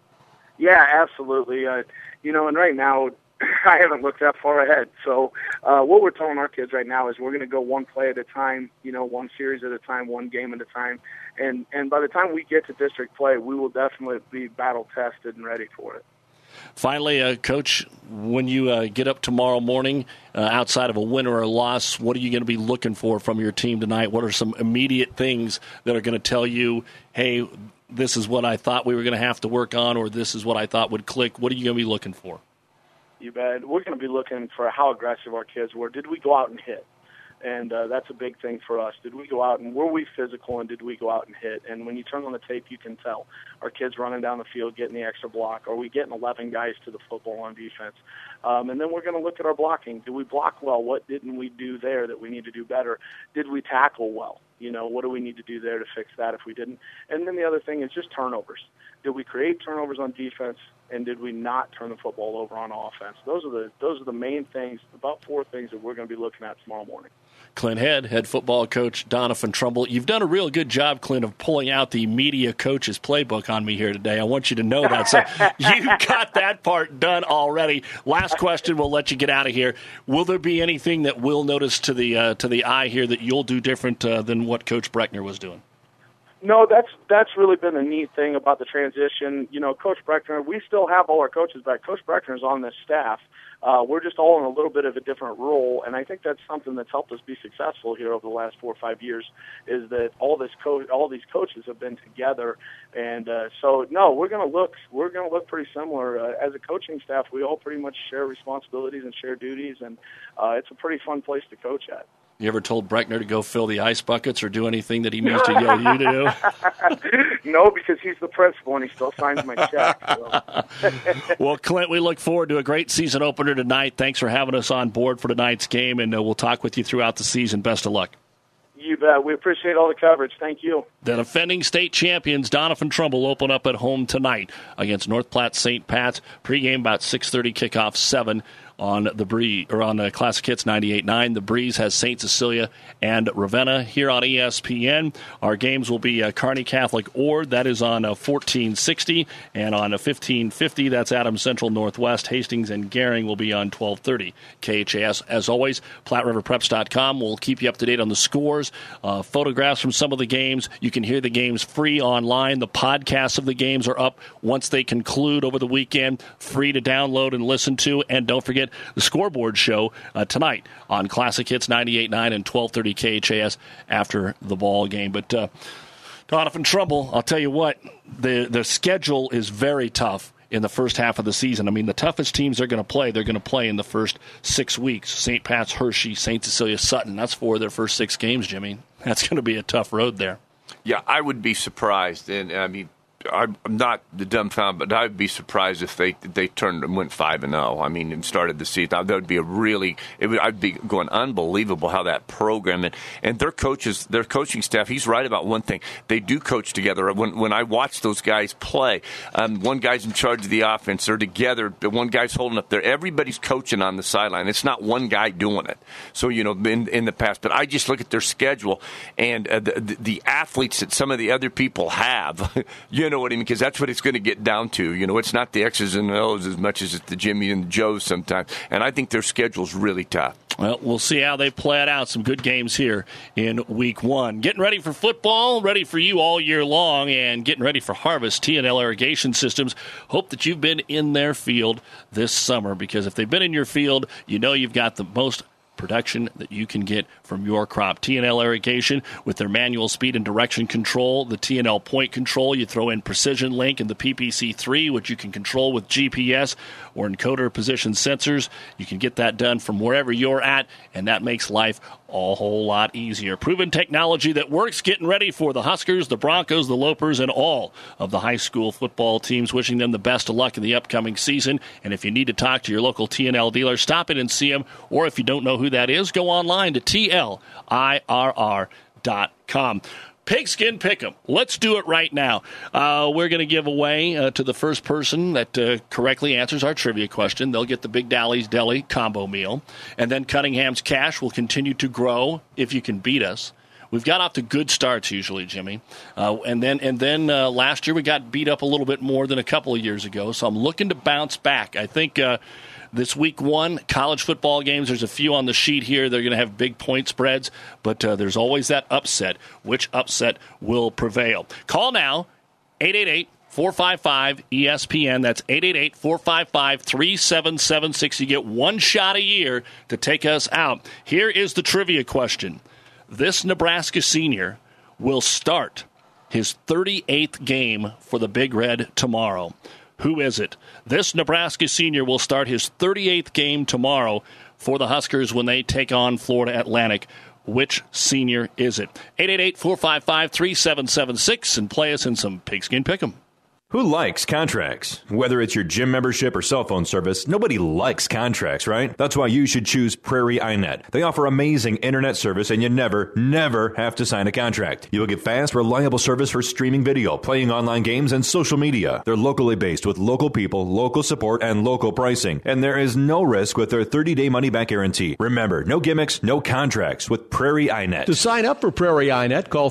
Yeah, absolutely. And right now, I haven't looked that far ahead. So what we're telling our kids right now is we're going to go one play at a time, one series at a time, one game at a time. And by the time we get to district play, we will definitely be battle-tested and ready for it.
Finally, Coach, when you get up tomorrow morning, outside of a win or a loss, what are you going to be looking for from your team tonight? What are some immediate things that are going to tell you, hey, this is what I thought we were going to have to work on, or this is what I thought would click? What are you going to be looking for?
You bet. We're going to be looking for how aggressive our kids were. Did we go out and hit? And that's a big thing for us. Did we go out and were we physical, and did we go out and hit? And when you turn on the tape, you can tell. Our kids running down the field, getting the extra block. Are we getting 11 guys to the football on defense? And then we're going to look at our blocking. Did we block well? What didn't we do there that we need to do better? Did we tackle well? What do we need to do there to fix that if we didn't? And then the other thing is just turnovers. Did we create turnovers on defense, and did we not turn the football over on offense? Those are the main things, about 4 things that we're going to be looking at tomorrow morning.
Clint head football coach Doniphan Trumbull. You've done a real good job, Clint, of pulling out the media coach's playbook on me here today. I want you to know that. So you got that part done already. Last question, we'll let you get out of here. Will there be anything that we'll notice to the eye here that you'll do different than what Coach Brechner was doing?
No, that's really been a neat thing about the transition. Coach Brechner, we still have all our coaches back. Coach Brechner's on this staff. We're just all in a little bit of a different role, and I think that's something that's helped us be successful here over the last 4 or 5 years. Is that all these coaches have been together, and so no, we're going to look pretty similar as a coaching staff. We all pretty much share responsibilities and share duties, and it's a pretty fun place to coach at.
You ever told Brechner to go fill the ice buckets or do anything that he needs to yell you to
do? No, because he's the principal and he still signs my check. So.
Well, Clint, we look forward to a great season opener tonight. Thanks for having us on board for tonight's game, and we'll talk with you throughout the season. Best of luck.
You bet. We appreciate all the coverage. Thank you.
The defending state champions, Doniphan Trumbull, open up at home tonight against North Platte St. Pat's. Pre-game about 6:30, kickoff 7 on the Breeze, or on the Classic Hits 98.9. The Breeze has St. Cecilia and Ravenna here on ESPN. Our games will be Kearney Catholic Ord. That is on 1460, and on 1550, that's Adams Central Northwest. Hastings and Gering will be on 1230 KHAS. As always, PlatteRiverPreps.com will keep you up to date on the scores, photographs from some of the games. You can hear the games free online. The podcasts of the games are up once they conclude over the weekend, free to download and listen to. And don't forget the scoreboard show tonight on Classic Hits 98.9 and 1230 KHAS after the ball game. But Doniphan Trumbull, I'll tell you what, the schedule is very tough in the first half of the season. I mean, the toughest teams they're going to play in the first 6 weeks. St. Pat's, Hershey, St. Cecilia, Sutton. That's 4 of their first 6 games, Jimmy. That's going to be a tough road there.
Yeah, I would be surprised. And, I mean, I'm not dumbfounded, but I'd be surprised if they turned and went 5-0. I mean, and started the season. That would be I'd be going unbelievable how that program and their coaches, their coaching staff. He's right about one thing. They do coach together. When I watch those guys play, one guy's in charge of the offense. They're together. One guy's holding up there. Everybody's coaching on the sideline. It's not one guy doing it. So in the past, but I just look at their schedule and the athletes that some of the other people have. You know what I mean? Because that's what it's going to get down to. It's not the X's and O's as much as it's the Jimmy and the Joes sometimes. And I think their schedule's really tough.
Well, we'll see how they play it out. Some good games here in Week 1. Getting ready for football, ready for you all year long, and getting ready for harvest. T&L Irrigation Systems. Hope that you've been in their field this summer, because if they've been in your field, you know you've got the most production that you can get from your crop. T&L Irrigation, with their manual speed and direction control, the T&L point control, you throw in Precision Link and the PPC3, which you can control with GPS or encoder position sensors. You can get that done from wherever you're at, and that makes life a whole lot easier. Proven technology that works. Getting ready for the Huskers, the Broncos, the Lopers, and all of the high school football teams. Wishing them the best of luck in the upcoming season. And if you need to talk to your local T&L dealer, stop in and see them. Or if you don't know who that is, go online to TLIRR.com. Pigskin Pick'em. Let's do it right now. We're going to give away to the first person that correctly answers our trivia question. They'll get the Big Dally's Deli combo meal. And then Cunningham's cash will continue to grow if you can beat us. We've got off to good starts usually, Jimmy. And then last year we got beat up a little bit more than a couple of years ago. So I'm looking to bounce back. I think this week one, college football games, there's a few on the sheet here. They're going to have big point spreads, but there's always that upset. Which upset will prevail? Call now, 888-455-ESPN. That's 888-455-3776. You get one shot a year to take us out. Here is the trivia question. This Nebraska senior will start his 38th game for the Big Red tomorrow. Who is it? This Nebraska senior will start his 38th game tomorrow for the Huskers when they take on Florida Atlantic. Which senior is it? 888-455-3776 and play us in some Pigskin Pick'em.
Who likes contracts? Whether it's your gym membership or cell phone service, nobody likes contracts, right? That's why you should choose Prairie iNet. They offer amazing internet service and you never have to sign a contract. You'll get fast, reliable service for streaming video, playing online games, and social media. They're locally based with local people, local support, and local pricing. And there is no risk with their 30-day money-back guarantee. Remember, no gimmicks, no contracts with Prairie iNet.
To sign up for Prairie iNet, call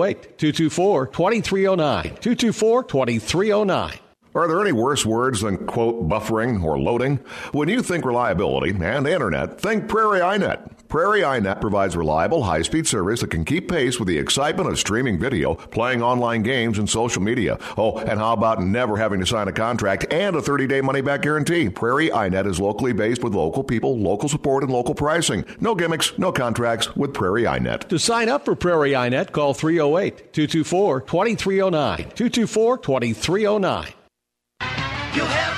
308-224-2309. 224-2309.
Are there any worse words than, quote, buffering or loading? When you think reliability and internet, think Prairie iNet. Prairie iNet provides reliable, high-speed service that can keep pace with the excitement of streaming video, playing online games, and social media. Oh, and how about never having to sign a contract and a 30-day money-back guarantee? Prairie iNet is locally based with local people, local support, and local pricing. No gimmicks, no contracts with Prairie iNet.
To sign up for Prairie iNet, call 308-224-2309. 224-2309.
You'll have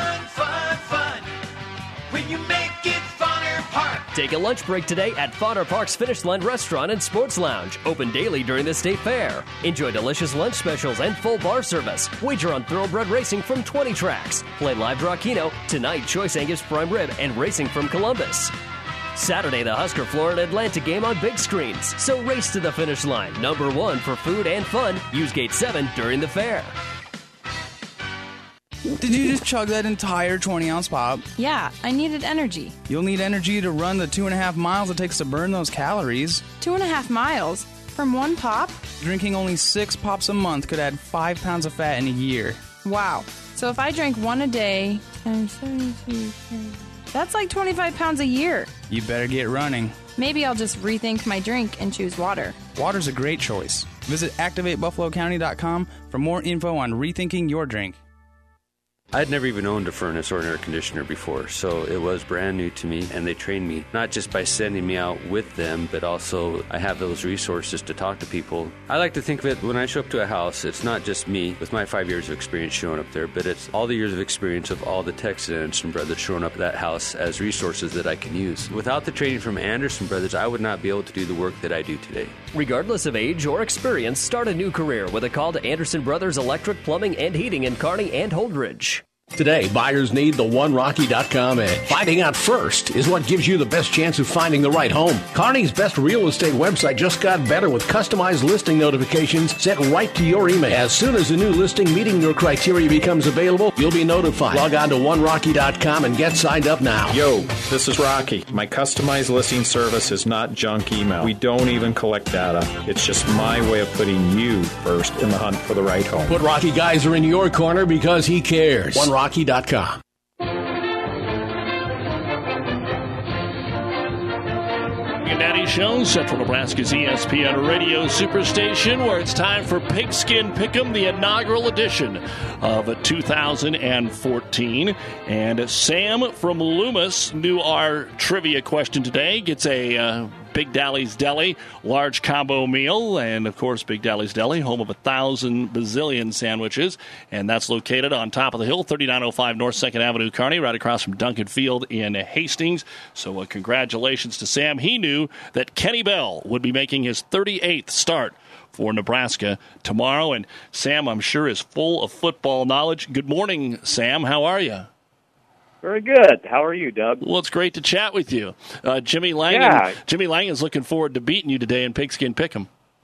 fun when you make it Fonner Park.
Take a lunch break today at Fonner Park's Finish Line Restaurant and Sports Lounge, open daily during the state fair. Enjoy delicious lunch specials and full bar service. Wager on thoroughbred racing from 20 tracks. Play live draw Keno, tonight Choice Angus Prime Rib, and racing from Columbus. Saturday, the Husker Florida Atlantic game on big screens. So race to the finish line. Number 1 for food and fun. Use Gate 7 during the fair.
Did you just chug that entire 20-ounce pop?
Yeah, I needed energy.
You'll need energy to run the 2.5 miles it takes to burn those calories.
2.5 miles? From one pop?
Drinking only 6 pops a month could add 5 pounds of fat in a year.
Wow. So if I drank one a day, times 72, that's like 25 pounds a year.
You better get running.
Maybe I'll just rethink my drink and choose water.
Water's a great choice. Visit ActivateBuffaloCounty.com for more info on rethinking your drink.
I'd never even owned a furnace or an air conditioner before, so it was brand new to me, and they trained me, not just by sending me out with them, but also I have those resources to talk to people. I like to think of it, when I show up to a house, it's not just me with my 5 years of experience showing up there, but it's all the years of experience of all the techs at Anderson Brothers showing up at that house as resources that I can use. Without the training from Anderson Brothers, I would not be able to do the work that I do today.
Regardless of age or experience, start a new career with a call to Anderson Brothers Electric, Plumbing, and Heating in Kearney and Holdridge.
Today, buyers need the OneRocky.com edge. Finding out first is what gives you the best chance of finding the right home. Kearney's best real estate website just got better with customized listing notifications sent right to your email. As soon as a new listing meeting your criteria becomes available, you'll be notified. Log on to OneRocky.com and get signed up now.
Yo, this is Rocky. My customized listing service is not junk email. We don't even collect data. It's just my way of putting you first in the hunt for the right home.
Put Rocky Geyser in your corner because he cares. OneRocky.com.
Doug and Daddy Show, Central Nebraska's ESPN Radio Superstation, where it's time for Pigskin Pick'em, the inaugural edition of 2014. And Sam from Loomis knew our trivia question today. Gets a Big Dally's Deli large combo meal, and of course Big Dally's Deli, home of 1,000 bazillion sandwiches, and that's located on top of the hill, 3905 North 2nd Avenue, Kearney, right across from Duncan Field in Hastings. So congratulations to Sam. He knew that Kenny Bell would be making his 38th start for Nebraska tomorrow, and Sam, I'm sure, is full of football knowledge. Good morning, Sam. How are you?
Very good. How are you, Doug?
Well, it's great to chat with you. Jimmy Langen.
Yeah.
Jimmy Langen's looking forward to beating you today in Pigskin Pick'em.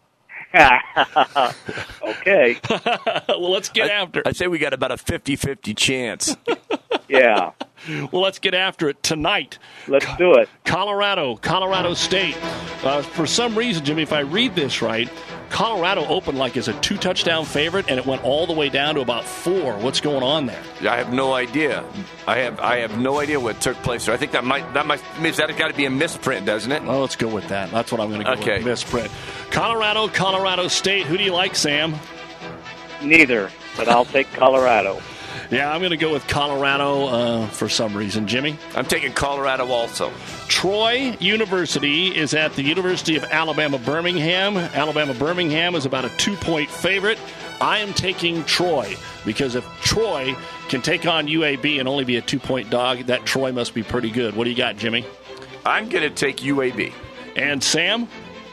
Okay.
Well, let's get after it.
I'd say we got about a 50-50 chance.
Yeah.
Well, let's get after it tonight.
Let's do it.
Colorado State. For some reason, Jimmy, if I read this right, Colorado opened like as a 2-touchdown favorite, and it went all the way down to about 4. What's going on there?
I have no idea. I have no idea what took place there. I think that means that got to be a misprint, doesn't it?
Well, let's go with that. That's what I'm going to go with. Misprint. Colorado State. Who do you like, Sam?
Neither, but I'll take Colorado.
Yeah, I'm going to go with Colorado for some reason. Jimmy?
I'm taking Colorado also.
Troy University is at the University of Alabama, Birmingham. Alabama, Birmingham is about a 2-point favorite. I am taking Troy because if Troy can take on UAB and only be a 2-point dog, that Troy must be pretty good. What do you got, Jimmy?
I'm going to take UAB.
And Sam?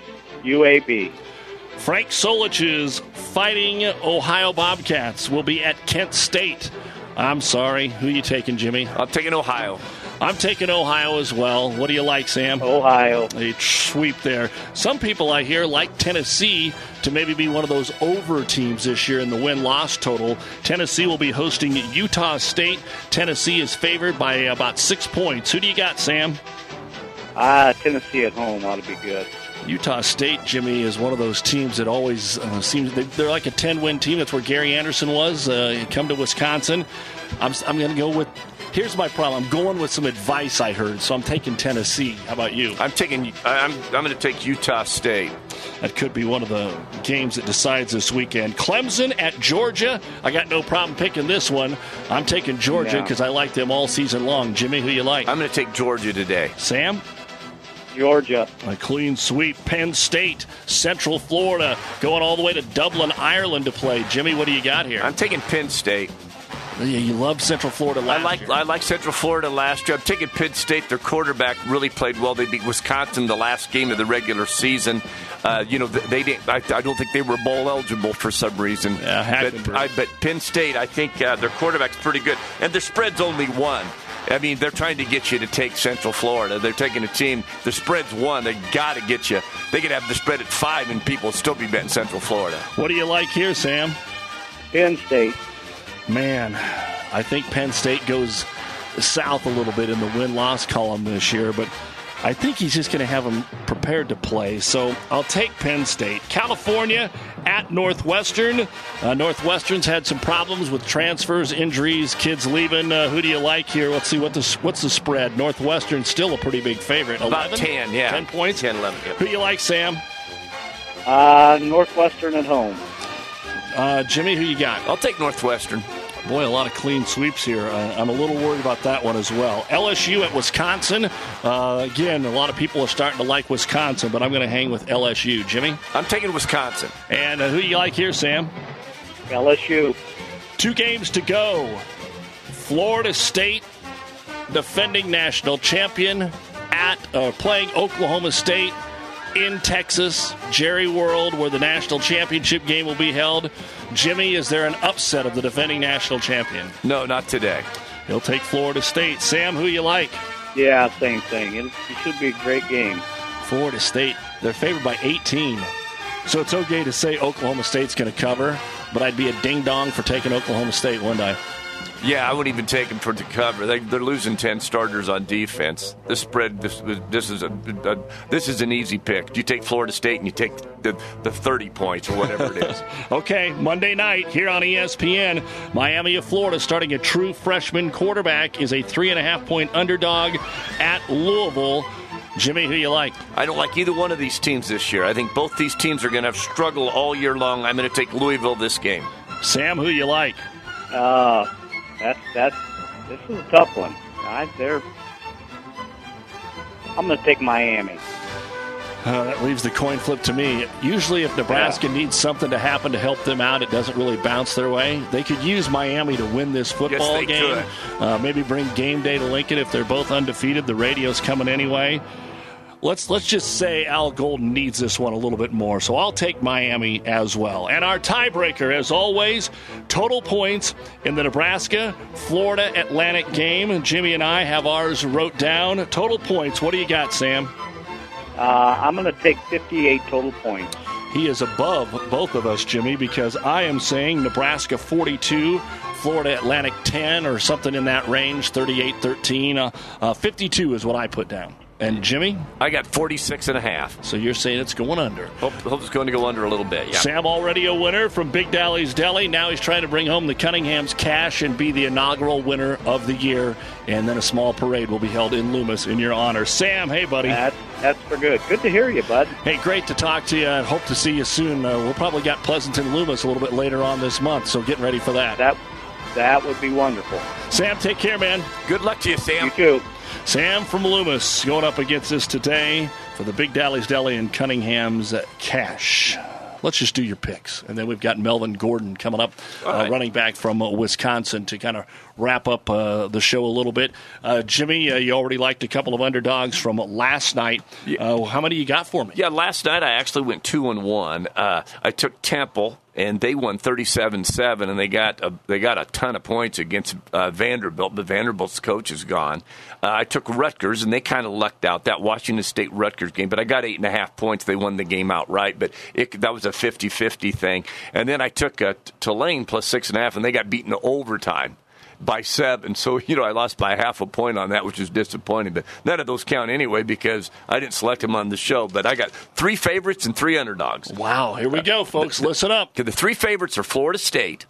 UAB.
Frank Solich's Fighting Ohio Bobcats will be at Kent State. I'm sorry. Who are you taking, Jimmy?
I'm taking Ohio.
I'm taking Ohio as well. What do you like, Sam?
Ohio.
A sweep there. Some people I hear like Tennessee to maybe be one of those over teams this year in the win-loss total. Tennessee will be hosting Utah State. Tennessee is favored by about 6 points. Who do you got, Sam?
Tennessee at home ought to be good.
Utah State, Jimmy, is one of those teams that always seems they're like a 10-win team. That's where Gary Anderson was. Come to Wisconsin. I'm going to go with. Here's my problem. I'm going with some advice I heard, so I'm taking Tennessee. How about you?
I'm going to take Utah State.
That could be one of the games that decides this weekend. Clemson at Georgia. I got no problem picking this one. I'm taking Georgia because I like them all season long. Jimmy, who you like?
I'm going to take Georgia today.
Sam?
Georgia.
A clean sweep. Penn State, Central Florida, going all the way to Dublin, Ireland to play. Jimmy, what do you got here?
I'm taking Penn State.
Yeah, you love Central Florida last year.
I like Central Florida last year. I'm taking Penn State. Their quarterback really played well. They beat Wisconsin the last game of the regular season. They didn't. I don't think they were bowl eligible for some reason.
Yeah,
but Penn State, I think their quarterback's pretty good, and their spread's only 1. I mean, they're trying to get you to take Central Florida. They're taking a team. The spread's 1. They got to get you. They could have the spread at 5, and people will still be betting Central Florida.
What do you like here, Sam?
Penn State.
Man, I think Penn State goes south a little bit in the win-loss column this year, but I think he's just going to have them prepared to play. So I'll take Penn State. California at Northwestern. Northwestern's had some problems with transfers, injuries, kids leaving. Who do you like here? Let's see what's the spread. Northwestern's still a pretty big favorite. 11?
About 10, yeah.
10 points?
10, 11. Yep.
Who do you like, Sam?
Northwestern at home.
Jimmy, who you got?
I'll take Northwestern.
Boy, a lot of clean sweeps here. I'm a little worried about that one as well. LSU at Wisconsin. Again, a lot of people are starting to like Wisconsin, but I'm going to hang with LSU. Jimmy?
I'm taking Wisconsin.
And who do you like here, Sam?
LSU.
2 games to go. Florida State, defending national champion, playing Oklahoma State in Texas, Jerry World, where the national championship game will be held. Jimmy, is there an upset of the defending national champion?
No, not today.
He'll take Florida State. Sam, who you like?
Yeah, same thing. It should be a great game.
Florida State, they're favored by 18. So it's okay to say Oklahoma State's going to cover, but I'd be a ding-dong for taking Oklahoma State, wouldn't I?
Yeah, I wouldn't even take them for the cover. They're losing 10 starters on defense. This spread, this is an easy pick. You take Florida State and you take the 30 points or whatever it is.
Okay, Monday night here on ESPN, Miami of Florida starting a true freshman quarterback is a 3.5-point underdog at Louisville. Jimmy, who you like?
I don't like either one of these teams this year. I think both these teams are going to have struggle all year long. I'm going to take Louisville this game.
Sam, who you like?
This is a tough one. I'm going to take Miami.
That leaves the coin flip to me. Usually if Nebraska needs something to happen to help them out, it doesn't really bounce their way. They could use Miami to win this football game. Maybe bring game day to Lincoln if they're both undefeated. The radio's coming anyway. Let's just say Al Golden needs this one a little bit more, so I'll take Miami as well. And our tiebreaker, as always, total points in the Nebraska-Florida Atlantic game. Jimmy and I have ours wrote down. Total points, what do you got, Sam?
I'm going to take 58 total points.
He is above both of us, Jimmy, because I am saying Nebraska 42, Florida Atlantic 10, or something in that range, 38-13. 52 is what I put down. And Jimmy?
I got 46.5.
So you're saying it's going under.
Hope it's going to go under a little bit, yeah.
Sam already a winner from Big Dally's Deli. Now he's trying to bring home the Cunningham's cash and be the inaugural winner of the year. And then a small parade will be held in Loomis in your honor. Sam, hey, buddy.
That's for good. Good to hear you, bud.
Hey, great to talk to you. I hope to see you soon. We'll probably got Pleasanton Loomis a little bit later on this month, so getting ready for that.
That would be wonderful.
Sam, take care, man.
Good luck to you, Sam.
You too.
Sam from Loomis going up against us today for the Big Dally's Deli and Cunningham's cash. Let's just do your picks. And then we've got Melvin Gordon coming up, running back from Wisconsin, to kind of wrap up the show a little bit. Jimmy, you already liked a couple of underdogs from last night. How many you got for me?
Yeah, last night I actually went 2-1. I took Temple, and they won 37-7, and they got a ton of points against Vanderbilt, but Vanderbilt's coach is gone. I took Rutgers, and they kind of lucked out, that Washington State-Rutgers game, but I got 8.5 points. They won the game outright, but that was a 50-50 thing. And then I took Tulane plus 6.5, and they got beaten to overtime by 7. So, I lost by half a point on that, which is disappointing. But none of those count anyway because I didn't select them on the show. But I got 3 favorites and 3 underdogs.
Wow. Here we go, folks. Listen up.
The 3 favorites are Florida State.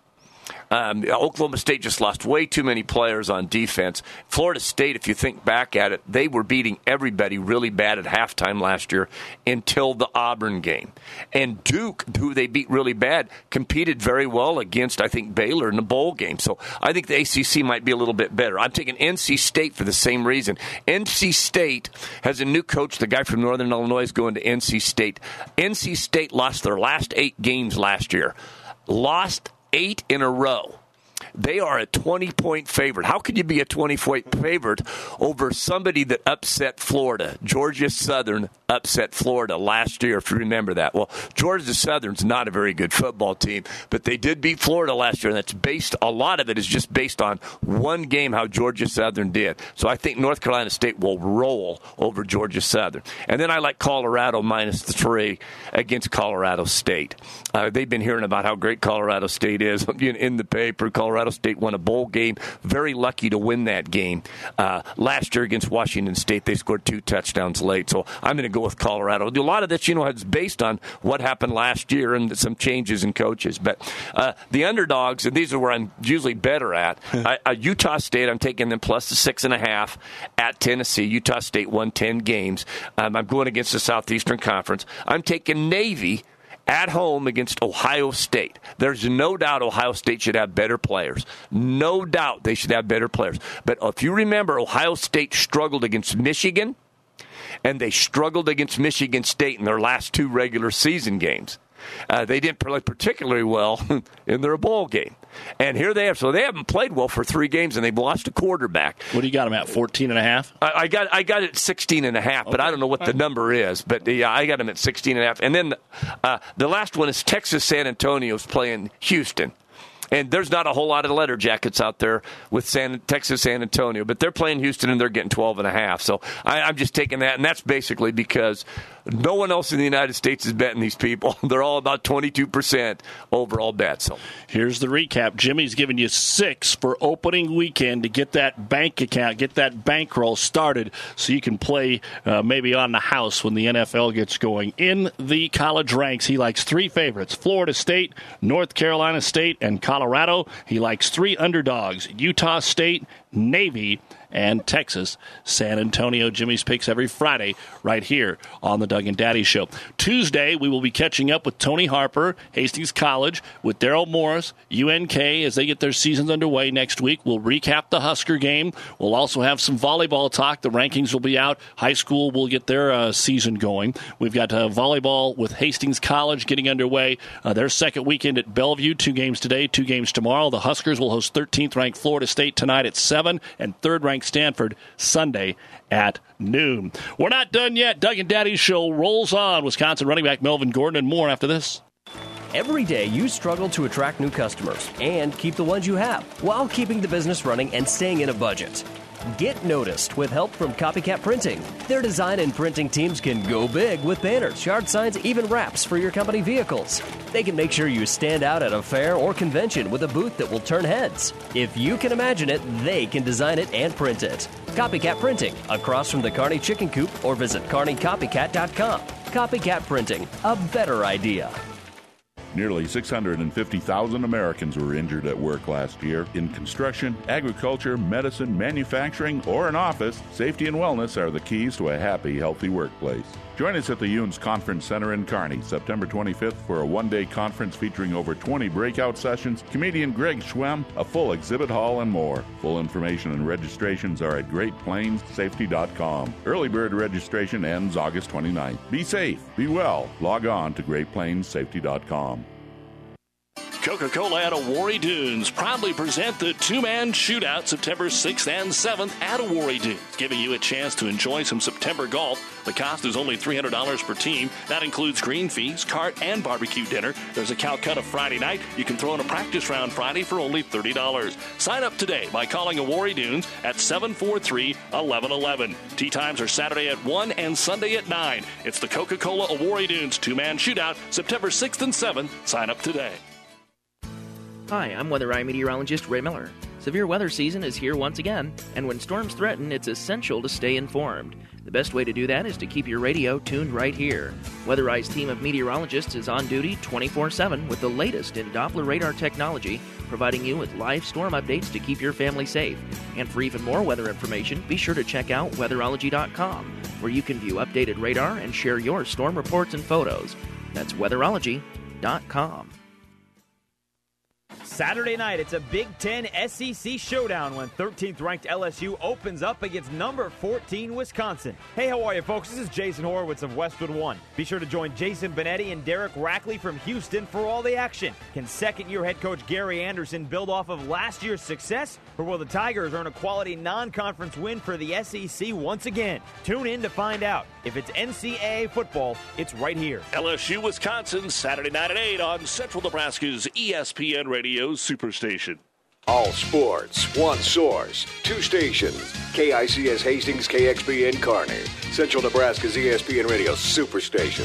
Oklahoma State just lost way too many players on defense. Florida State, if you think back at it, they were beating everybody really bad at halftime last year until the Auburn game. And Duke, who they beat really bad, competed very well against, I think, Baylor in the bowl game. So I think the ACC might be a little bit better. I'm taking NC State for the same reason. NC State has a new coach. The guy from Northern Illinois is going to NC State. NC State lost their last 8 games last year. Lost 8 in a row. They are a 20-point favorite. How could you be a 20-point favorite over somebody that upset Florida? Georgia Southern upset Florida last year, if you remember that. Well, Georgia Southern's not a very good football team, but they did beat Florida last year, and a lot of it is just based on one game, how Georgia Southern did. So I think North Carolina State will roll over Georgia Southern. And then I like Colorado minus the 3 against Colorado State. They've been hearing about how great Colorado State is in the paper. Colorado State won a bowl game. Very lucky to win that game. Last year against Washington State, they scored 2 touchdowns late. So I'm going to go with Colorado. A lot of this, is based on what happened last year and some changes in coaches. But the underdogs, and these are where I'm usually better at. Utah State, I'm taking them plus the 6.5 at Tennessee. Utah State won 10 games. I'm going against the Southeastern Conference. I'm taking Navy at home against Ohio State. There's no doubt Ohio State should have better players. No doubt they should have better players. But if you remember, Ohio State struggled against Michigan, and they struggled against Michigan State in their last 2 regular season games. They didn't play particularly well in their bowl game. And here they have. So they haven't played well for 3 games, and they've lost a quarterback.
What do you got them at, 14.5?
I got it at 16.5, but I don't know what the number is. But I got them at 16.5. And then the last one is Texas San Antonio's playing Houston. And there's not a whole lot of letter jackets out there with Texas San Antonio, but they're playing Houston and they're getting 12.5. So I'm just taking that, and that's basically because no one else in the United States is betting these people. They're all about 22% overall bet. So
here's the recap. Jimmy's giving you 6 for opening weekend to get that bank account, get that bankroll started so you can play maybe on the house when the NFL gets going. In the college ranks, he likes 3 favorites, Florida State, North Carolina State, and Colorado. He likes 3 underdogs, Utah State, Navy, and Texas, San Antonio. Jimmy's Picks every Friday right here on the Doug and Daddy Show. Tuesday, we will be catching up with Tony Harper, Hastings College, with Daryl Morris, UNK, as they get their seasons underway next week. We'll recap the Husker game. We'll also have some volleyball talk. The rankings will be out. High school will get their season going. We've got volleyball with Hastings College getting underway. Their second weekend at Bellevue, 2 games today, 2 games tomorrow. The Huskers will host 13th-ranked Florida State tonight at 7 and 3rd-ranked Stanford Sunday at noon. We're not done yet. Doug and Daddy's show rolls on. Wisconsin running back Melvin Gordon and more after this.
Every day you struggle to attract new customers and keep the ones you have while keeping the business running and staying in a budget. Get noticed with help from Copycat Printing. Their design and printing teams can go big with banners, yard signs, even wraps for your company vehicles. They can make sure you stand out at a fair or convention with a booth that will turn heads. If you can imagine it, they can design it and print it. Copycat Printing, across from the Kearney Chicken Coop, or visit KearneyCopycat.com. Copycat Printing, a better idea.
Nearly 650,000 Americans were injured at work last year. In construction, agriculture, medicine, manufacturing, or an office, safety and wellness are the keys to a happy, healthy workplace. Join us at the Yunes Conference Center in Kearney, September 25th for a one-day conference featuring over 20 breakout sessions, comedian Greg Schwem, a full exhibit hall, and more. Full information and registrations are at GreatPlainsSafety.com. Early bird registration ends August 29th. Be safe, be well. Log on to GreatPlainsSafety.com.
Coca-Cola at Awarey Dunes proudly present the two-man shootout September 6th and 7th at Awarey Dunes, giving you a chance to enjoy some September golf. The cost is only $300 per team. That includes green fees, cart, and barbecue dinner. There's a Calcutta Friday night. You can throw in a practice round Friday for only $30. Sign up today by calling Awarey Dunes at 743-1111. Tee times are Saturday at 1 and Sunday at 9. It's the Coca-Cola Awarey Dunes two-man shootout September 6th and 7th. Sign up today.
Hi, I'm Weather Eye meteorologist Ray Miller. Severe weather season is here once again, and when storms threaten, it's essential to stay informed. The best way to do that is to keep your radio tuned right here. Weather Eye's team of meteorologists is on duty 24/7 with the latest in Doppler radar technology, providing you with live storm updates to keep your family safe. And for even more weather information, be sure to check out weatherology.com, where you can view updated radar and share your storm reports and photos. That's weatherology.com.
Saturday night, it's a Big Ten SEC showdown when 13th-ranked LSU opens up against number 14 Wisconsin. Hey, how are you, folks? This is Jason Horowitz of Westwood One. Be sure to join Jason Benetti and Derek Rackley from Houston for all the action. Can second-year head coach Gary Anderson build off of last year's success, or will the Tigers earn a quality non-conference win for the SEC once again? Tune in to find out. If it's NCAA football, it's right here.
LSU, Wisconsin, Saturday night at 8 on Central Nebraska's ESPN Radio Superstation.
All sports, one source, two stations. KICS Hastings, KXPN Kearney. Central Nebraska's ESPN Radio Superstation.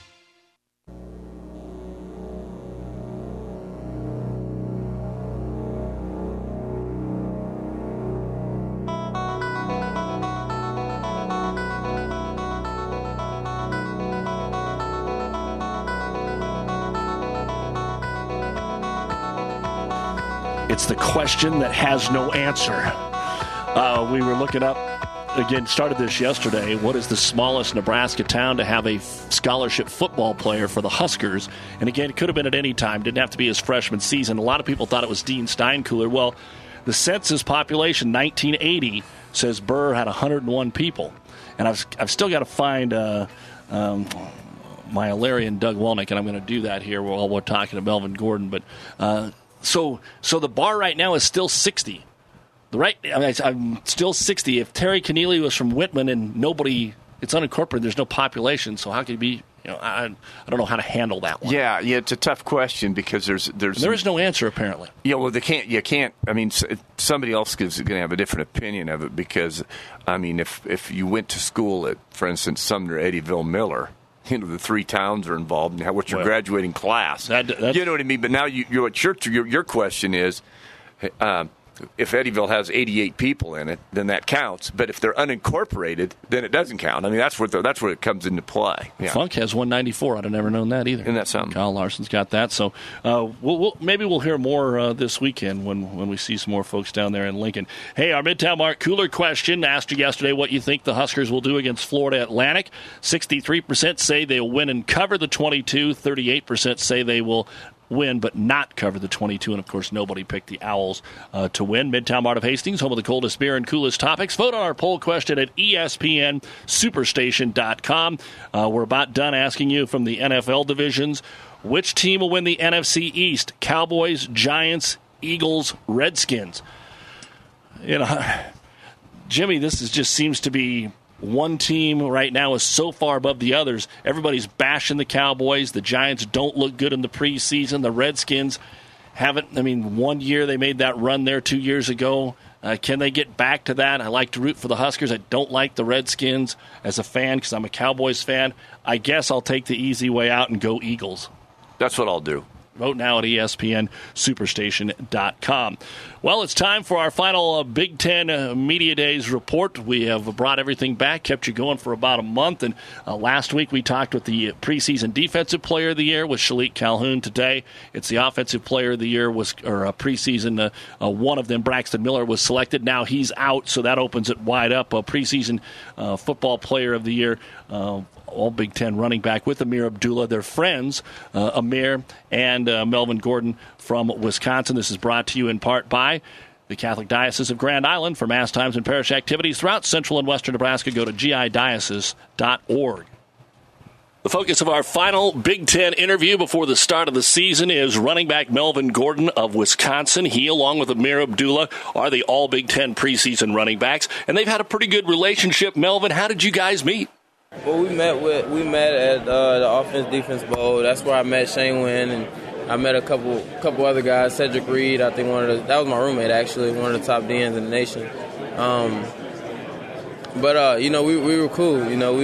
It's the question that has no answer. We were looking up, again, started this yesterday. What is the smallest Nebraska town to have a scholarship football player for the Huskers? And again, it could have been at any time. Didn't have to be his freshman season. A lot of people thought it was Dean Steinkuhler. Well, the census population, 1980, says Burr had 101 people. And I've still got to find my Alarian Doug Welnick, and I'm going to do that here while we're talking to Melvin Gordon. But So the bar right now is still 60. I'm still 60. If Terry Keneally was from Whitman and it's unincorporated, there's no population. So how could it be? I don't know how to handle that one.
Yeah, it's a tough question because there is
no answer apparently.
Yeah, well, you can't. I mean, somebody else is going to have a different opinion of it because, I mean, if you went to school at, for instance, Sumner, Eddyville, Miller. The three towns are involved in what's your graduating class. You know what I mean? But now your question is, if Eddyville has 88 people in it, then that counts. But if they're unincorporated, then it doesn't count. I mean, that's where it comes into play. Yeah.
Funk has 194. I'd have never known that either.
Isn't that something?
Kyle Larson's got that. So maybe we'll hear more this weekend when we see some more folks down there in Lincoln. Hey, our Midtown Mark Cooler question asked you yesterday what you think the Huskers will do against Florida Atlantic. 63% say they'll win and cover the 22. 38% say they will win but not cover the 22, and of course nobody picked the Owls to win. Midtown Mart of Hastings, home of the coldest beer and coolest topics. Vote on our poll question at ESPNSuperstation.com. We're about done asking you from the NFL divisions, which team will win the NFC East? Cowboys, Giants, Eagles, Redskins. Jimmy, just seems to be one team right now is so far above the others. Everybody's bashing the Cowboys. The Giants don't look good in the preseason. The Redskins haven't. 1 year they made that run there 2 years ago. Can they get back to that? I like to root for the Huskers. I don't like the Redskins as a fan because I'm a Cowboys fan. I guess I'll take the easy way out and go Eagles.
That's what I'll do.
Vote now at ESPNSuperstation.com. Well, it's time for our final Big Ten Media Days report. We have brought everything back, kept you going for about a month. And last week we talked with the preseason Defensive Player of the Year with Shalik Calhoun. Today it's the Offensive Player of the Year, preseason. One of them, Braxton Miller, was selected. Now he's out, so that opens it wide up. Preseason Football Player of the Year. All Big Ten running back with Amir Abdullah. They're friends, Amir and Melvin Gordon from Wisconsin. This is brought to you in part by the Catholic Diocese of Grand Island. For Mass times and parish activities throughout central and western Nebraska, go to gidiocese.org. The focus of our final Big Ten interview before the start of the season is running back Melvin Gordon of Wisconsin. He, along with Amir Abdullah, are the all Big Ten preseason running backs, and they've had a pretty good relationship. Melvin, how did you guys meet?
Well, we met at the Offense-Defense Bowl. That's where I met Shane Wynn, and I met a couple other guys. Cedric Reed, I think that was my roommate actually, one of the top DNs in the nation. But we were cool.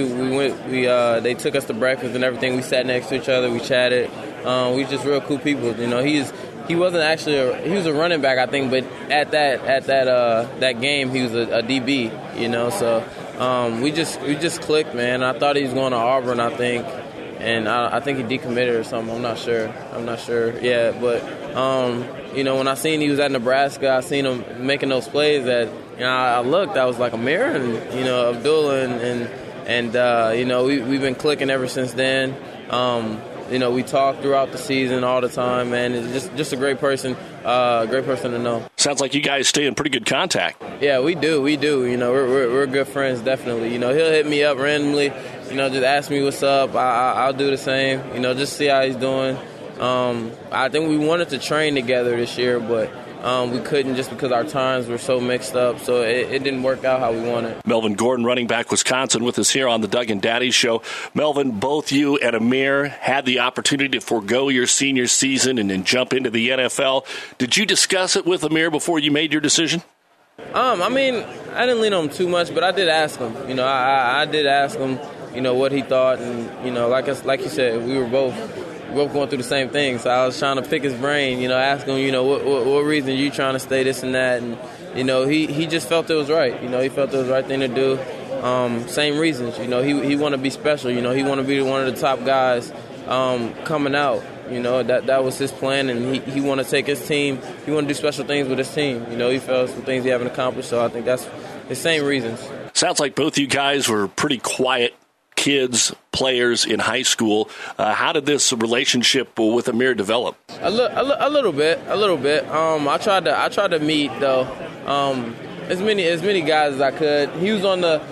They took us to breakfast and everything. We sat next to each other. We chatted. We just real cool people. He wasn't actually he was a running back, I think, but at that game he was a DB. So. We just clicked, man. I thought he was going to Auburn, I think, and I think he decommitted or something. I'm not sure. Yeah, but when I seen he was at Nebraska, I seen him making those plays. That I looked, I was like Amir and Abdullah and we've been clicking ever since then. We talk throughout the season all the time, man. It's just a great person to know.
Sounds like you guys stay in pretty good contact.
Yeah, we do. We're good friends, definitely. He'll hit me up randomly, just ask me what's up. I'll do the same, just see how he's doing. I think we wanted to train together this year, but we couldn't just because our times were so mixed up, so it didn't work out how we wanted.
Melvin Gordon, running back Wisconsin, with us here on the Doug and Daddy Show. Melvin, both you and Amir had the opportunity to forego your senior season and then jump into the NFL. Did you discuss it with Amir before you made your decision?
I didn't lean on him too much, but I did ask him. I did ask him, what he thought, and like you said, we were both going through the same thing, so I was trying to pick his brain, ask him, what reason you trying to stay, this and that, and he just felt it was right. He felt it was the right thing to do. Same reasons. He want to be special. He want to be one of the top guys coming out. That was his plan, and he want to take his team. He want to do special things with his team. He felt some things he haven't accomplished, so I think that's the same reasons.
Sounds like both you guys were pretty quiet kids, players in high school. How did this relationship with Amir develop?
A little bit. I tried to meet though as many guys as I could. He was on the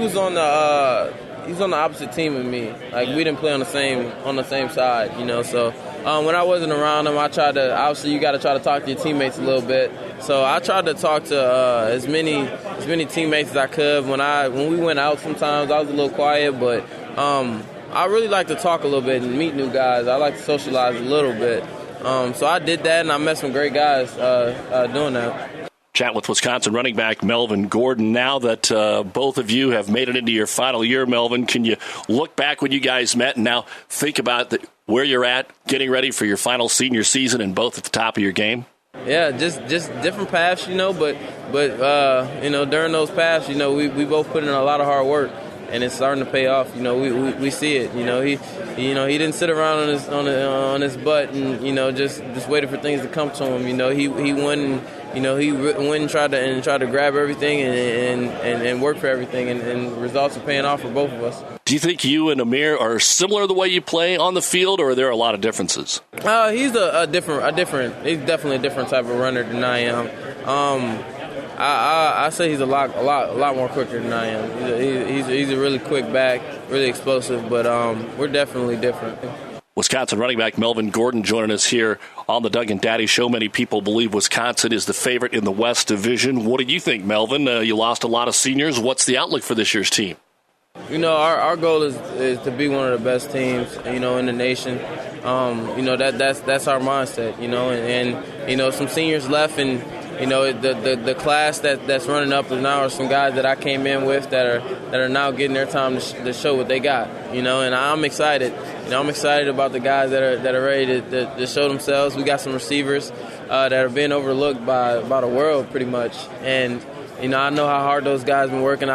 opposite team of me. Like, we didn't play on the same side, So when I wasn't around him, I tried to. Obviously, you got to try to talk to your teammates a little bit. So I tried to talk to as many teammates as I could. When we went out, sometimes I was a little quiet, but I really like to talk a little bit and meet new guys. I like to socialize a little bit. So I did that, and I met some great guys doing that.
Chat with Wisconsin running back Melvin Gordon. Now that both of you have made it into your final year, Melvin, can you look back when you guys met and now think about where you're at, getting ready for your final senior season and both at the top of your game?
Yeah, just different paths, but during those paths, we both put in a lot of hard work, and it's starting to pay off. We see it. He didn't sit around on his butt and just waited for things to come to him. He went and tried to grab everything and work for everything, and results are paying off for both of us.
Do you think you and Amir are similar the way you play on the field, or are there a lot of differences?
He's he's definitely a different type of runner than I am. I say he's a lot more quicker than I am. He's a really quick back, really explosive, but we're definitely different.
Wisconsin running back Melvin Gordon joining us here on the Doug and Daddy Show. Many people believe Wisconsin is the favorite in the West Division. What do you think, Melvin? You lost a lot of seniors. What's the outlook for this year's team?
Our goal is to be one of the best teams, in the nation. That's our mindset, and some seniors left, and the class that's running up now are some guys that I came in with that are now getting their time to show what they got, and I'm excited. I'm excited about the guys that are ready to show themselves. We got some receivers that are being overlooked by the world pretty much, and I know how hard those guys been working.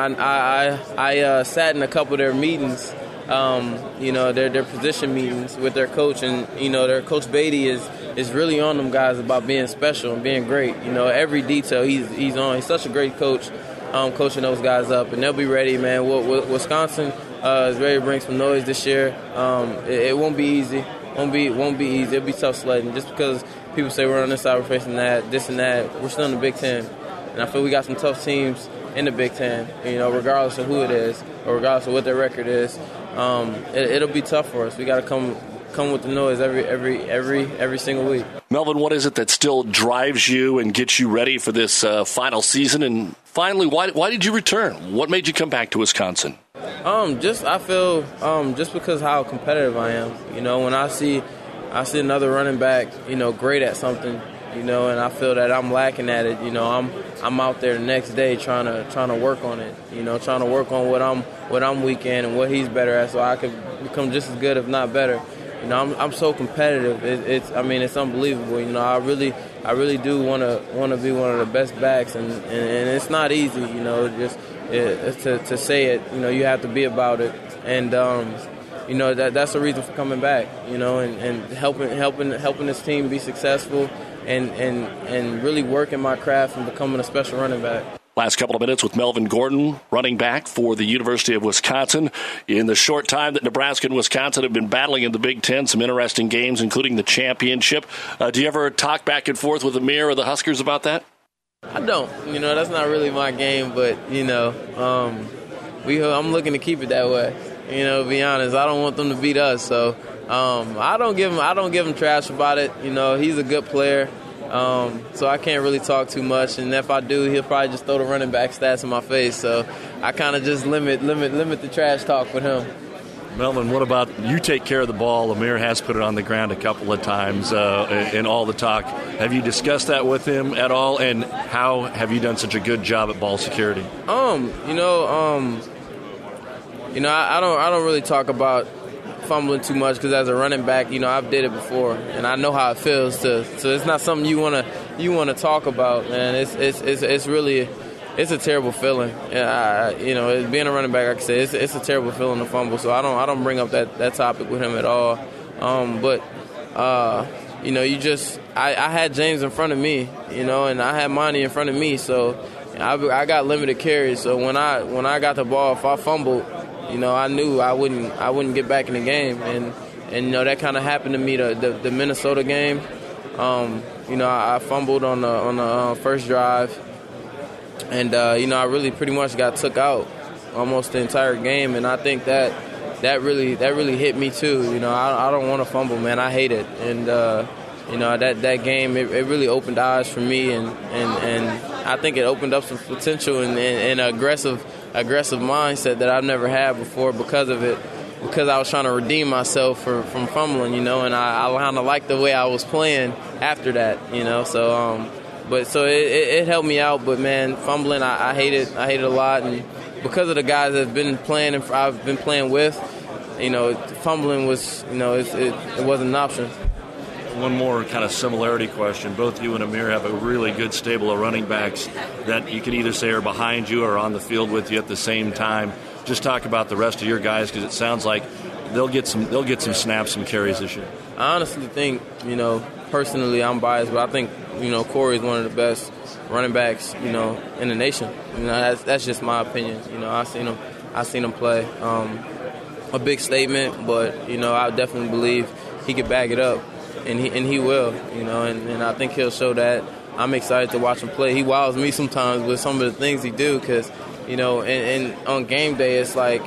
I sat in a couple of their meetings, their position meetings with their coach, and their coach Beatty is really on them guys about being special and being great. Every detail he's on. He's such a great coach, coaching those guys up, and they'll be ready, man. Wisconsin is ready to bring some noise this year. It won't be easy. Won't be easy. It'll be tough sledding. Just because people say we're on this side, we're facing that, this and that. We're still in the Big Ten. And I feel we got some tough teams in the Big Ten, regardless of who it is or regardless of what their record is. It'll be tough for us. We got to come with the noise every single week.
Melvin, what is it that still drives you and gets you ready for this final season? And finally, why did you return? What made you come back to Wisconsin?
I feel just because how competitive I am. When I see another running back, great at something, and I feel that I'm lacking at it. I'm out there the next day trying to work on it. Trying to work on what I'm weak in and what he's better at, so I could become just as good, if not better. I'm so competitive. It's unbelievable. I really do want to be one of the best backs, and it's not easy. To say it. You have to be about it, and that's the reason for coming back. And helping this team be successful. And really working my craft and becoming a special running back.
Last couple of minutes with Melvin Gordon, running back for the University of Wisconsin. In the short time that Nebraska and Wisconsin have been battling in the Big Ten, some interesting games, including the championship. Do you ever talk back and forth with Amir or the Huskers about that?
I don't. That's not really my game, but, I'm looking to keep it that way. To be honest, I don't want them to beat us, so I don't give him trash about it. He's a good player, so I can't really talk too much. And if I do, he'll probably just throw the running back stats in my face. So I kind of just limit the trash talk with him.
Melvin, what about you take care of the ball? Amir has put it on the ground a couple of times in all the talk. Have you discussed that with him at all? And how have you done such a good job at ball security? I don't really talk about fumbling too much because as a running back, I've did it before and I know how it feels so it's not something you want to talk about, man. It's really a terrible feeling. Being a running back, like I said, it's a terrible feeling to fumble. So I don't bring up that topic with him at all. I had James in front of me, and I had Monty in front of me, so I got limited carries. So when I got the ball, if I fumbled, I knew I wouldn't get back in the game, and that kind of happened to me the Minnesota game. I fumbled on the first drive, and I really pretty much got took out almost the entire game, and I think that really hit me too. I don't want to fumble, man. I hate it, and that game it really opened eyes for me, and I think it opened up some potential and aggressive mindset that I've never had before because of it, because I was trying to redeem myself from fumbling, and I kind of liked the way I was playing after that, so it helped me out, but man, fumbling, I hate it a lot, and because of the guys that I've been playing with, fumbling was, it wasn't an option. one more kind of similarity question. Both you and Amir have a really good stable of running backs that you can either say are behind you or on the field with you at the same time. Just talk about the rest of your guys, because it sounds like they'll get some snaps, some carries this year.
I honestly think, personally I'm biased, but I think, Corey is one of the best running backs, in the nation. That's just my opinion. I seen him play. A big statement, but I definitely believe he could back it up, and he will. And I think he'll show that. I'm excited to watch him play. He wows me sometimes with some of the things he do, because and on game day it's like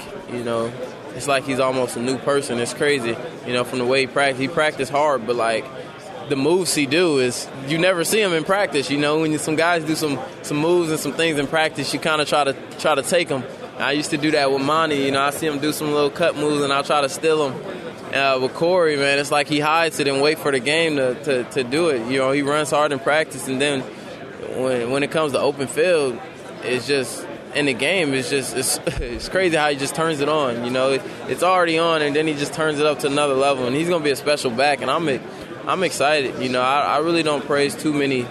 he's almost a new person. It's crazy, from the way he practiced hard, but like the moves he do is you never see him in practice. When some guys do some moves and some things in practice, you kind of try to take them. I used to do that with Monty. I see him do some little cut moves, and I'll try to steal them. With Corey, man, it's like he hides it and wait for the game to do it. He runs hard in practice, and then when it comes to open field, it's just in the game. It's crazy how he just turns it on. It's already on, and then he just turns it up to another level. And he's gonna be a special back, and I'm excited. I really don't praise too many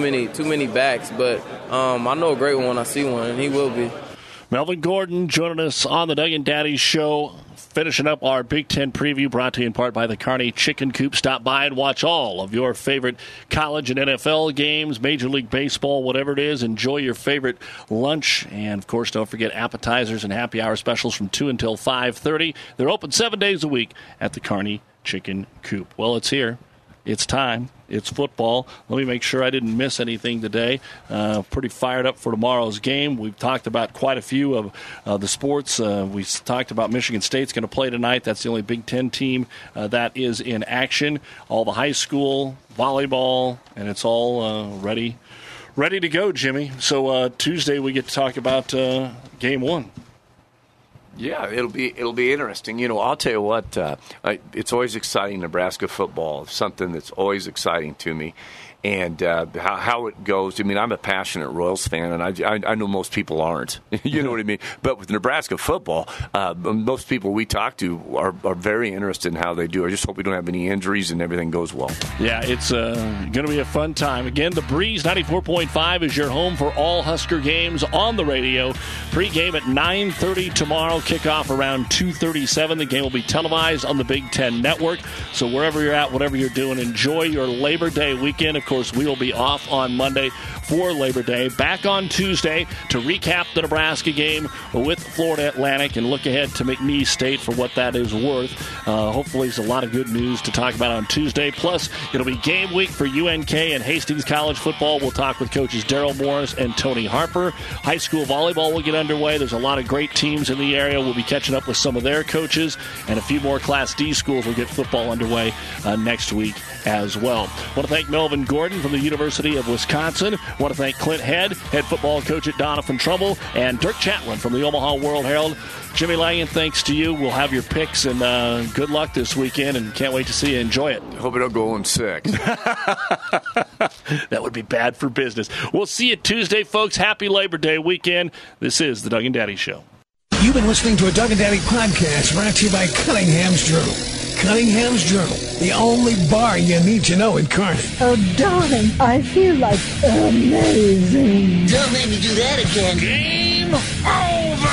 backs, but I know a great one when I see one, and he will be.
Melvin Gordon joining us on the Doug and Daddy Show, finishing up our Big Ten preview, brought to you in part by the Kearney Chicken Coop. Stop by and watch all of your favorite college and NFL games, Major League Baseball, whatever it is. Enjoy your favorite lunch. And, of course, don't forget appetizers and happy hour specials from 2 until 5:30. They're open 7 days a week at the Kearney Chicken Coop. Well, it's here. It's time. It's football. Let me make sure I didn't miss anything today. Pretty fired up for tomorrow's game. We've talked about quite a few of the sports. We talked about Michigan State's going to play tonight. That's the only Big Ten team that is in action. All the high school, volleyball, and it's all ready to go, Jimmy. So Tuesday we get to talk about Game 1.
Yeah, it'll be interesting. I'll tell you what, it's always exciting, Nebraska football. It's something that's always exciting to me. And how it goes, I'm a passionate Royals fan, and I know most people aren't. You know what I mean? But with Nebraska football, most people we talk to are very interested in how they do. I just hope we don't have any injuries and everything goes well.
Yeah, it's going to be a fun time. Again, the Breeze 94.5 is your home for all Husker games on the radio. Pre-game at 9:30 tomorrow, kickoff around 2:37. The game will be televised on the Big Ten Network. So wherever you're at, whatever you're doing, enjoy your Labor Day weekend. Of course, we will be off on Monday for Labor Day. Back on Tuesday to recap the Nebraska game with Florida Atlantic and look ahead to McNeese State for what that is worth. Hopefully, there's a lot of good news to talk about on Tuesday. Plus, it'll be game week for UNK and Hastings College football. We'll talk with coaches Daryl Morris and Tony Harper. High school volleyball will get underway. There's a lot of great teams in the area. We'll be catching up with some of their coaches, and a few more Class D schools will get football underway next week as well. I want to thank Melvin Gordon from the University of Wisconsin. I want to thank Clint Head football coach at Doniphan Trumbull, and Dirk Chatwin from the Omaha World Herald. Jimmy Langan, thanks to you. We'll have your picks, and good luck this weekend, and can't wait to see you. Enjoy it.
Hope it don't go in 6.
That would be bad for business. We'll see you Tuesday, folks. Happy Labor Day weekend. This is the Doug and Daddy Show.
You've been listening to a Doug and Daddy podcast brought to you by Cunningham's Journal. Cunningham's Journal, the only bar you need to know in Kearney.
Oh, darling, I feel like amazing.
Don't make me do that again.
Game over.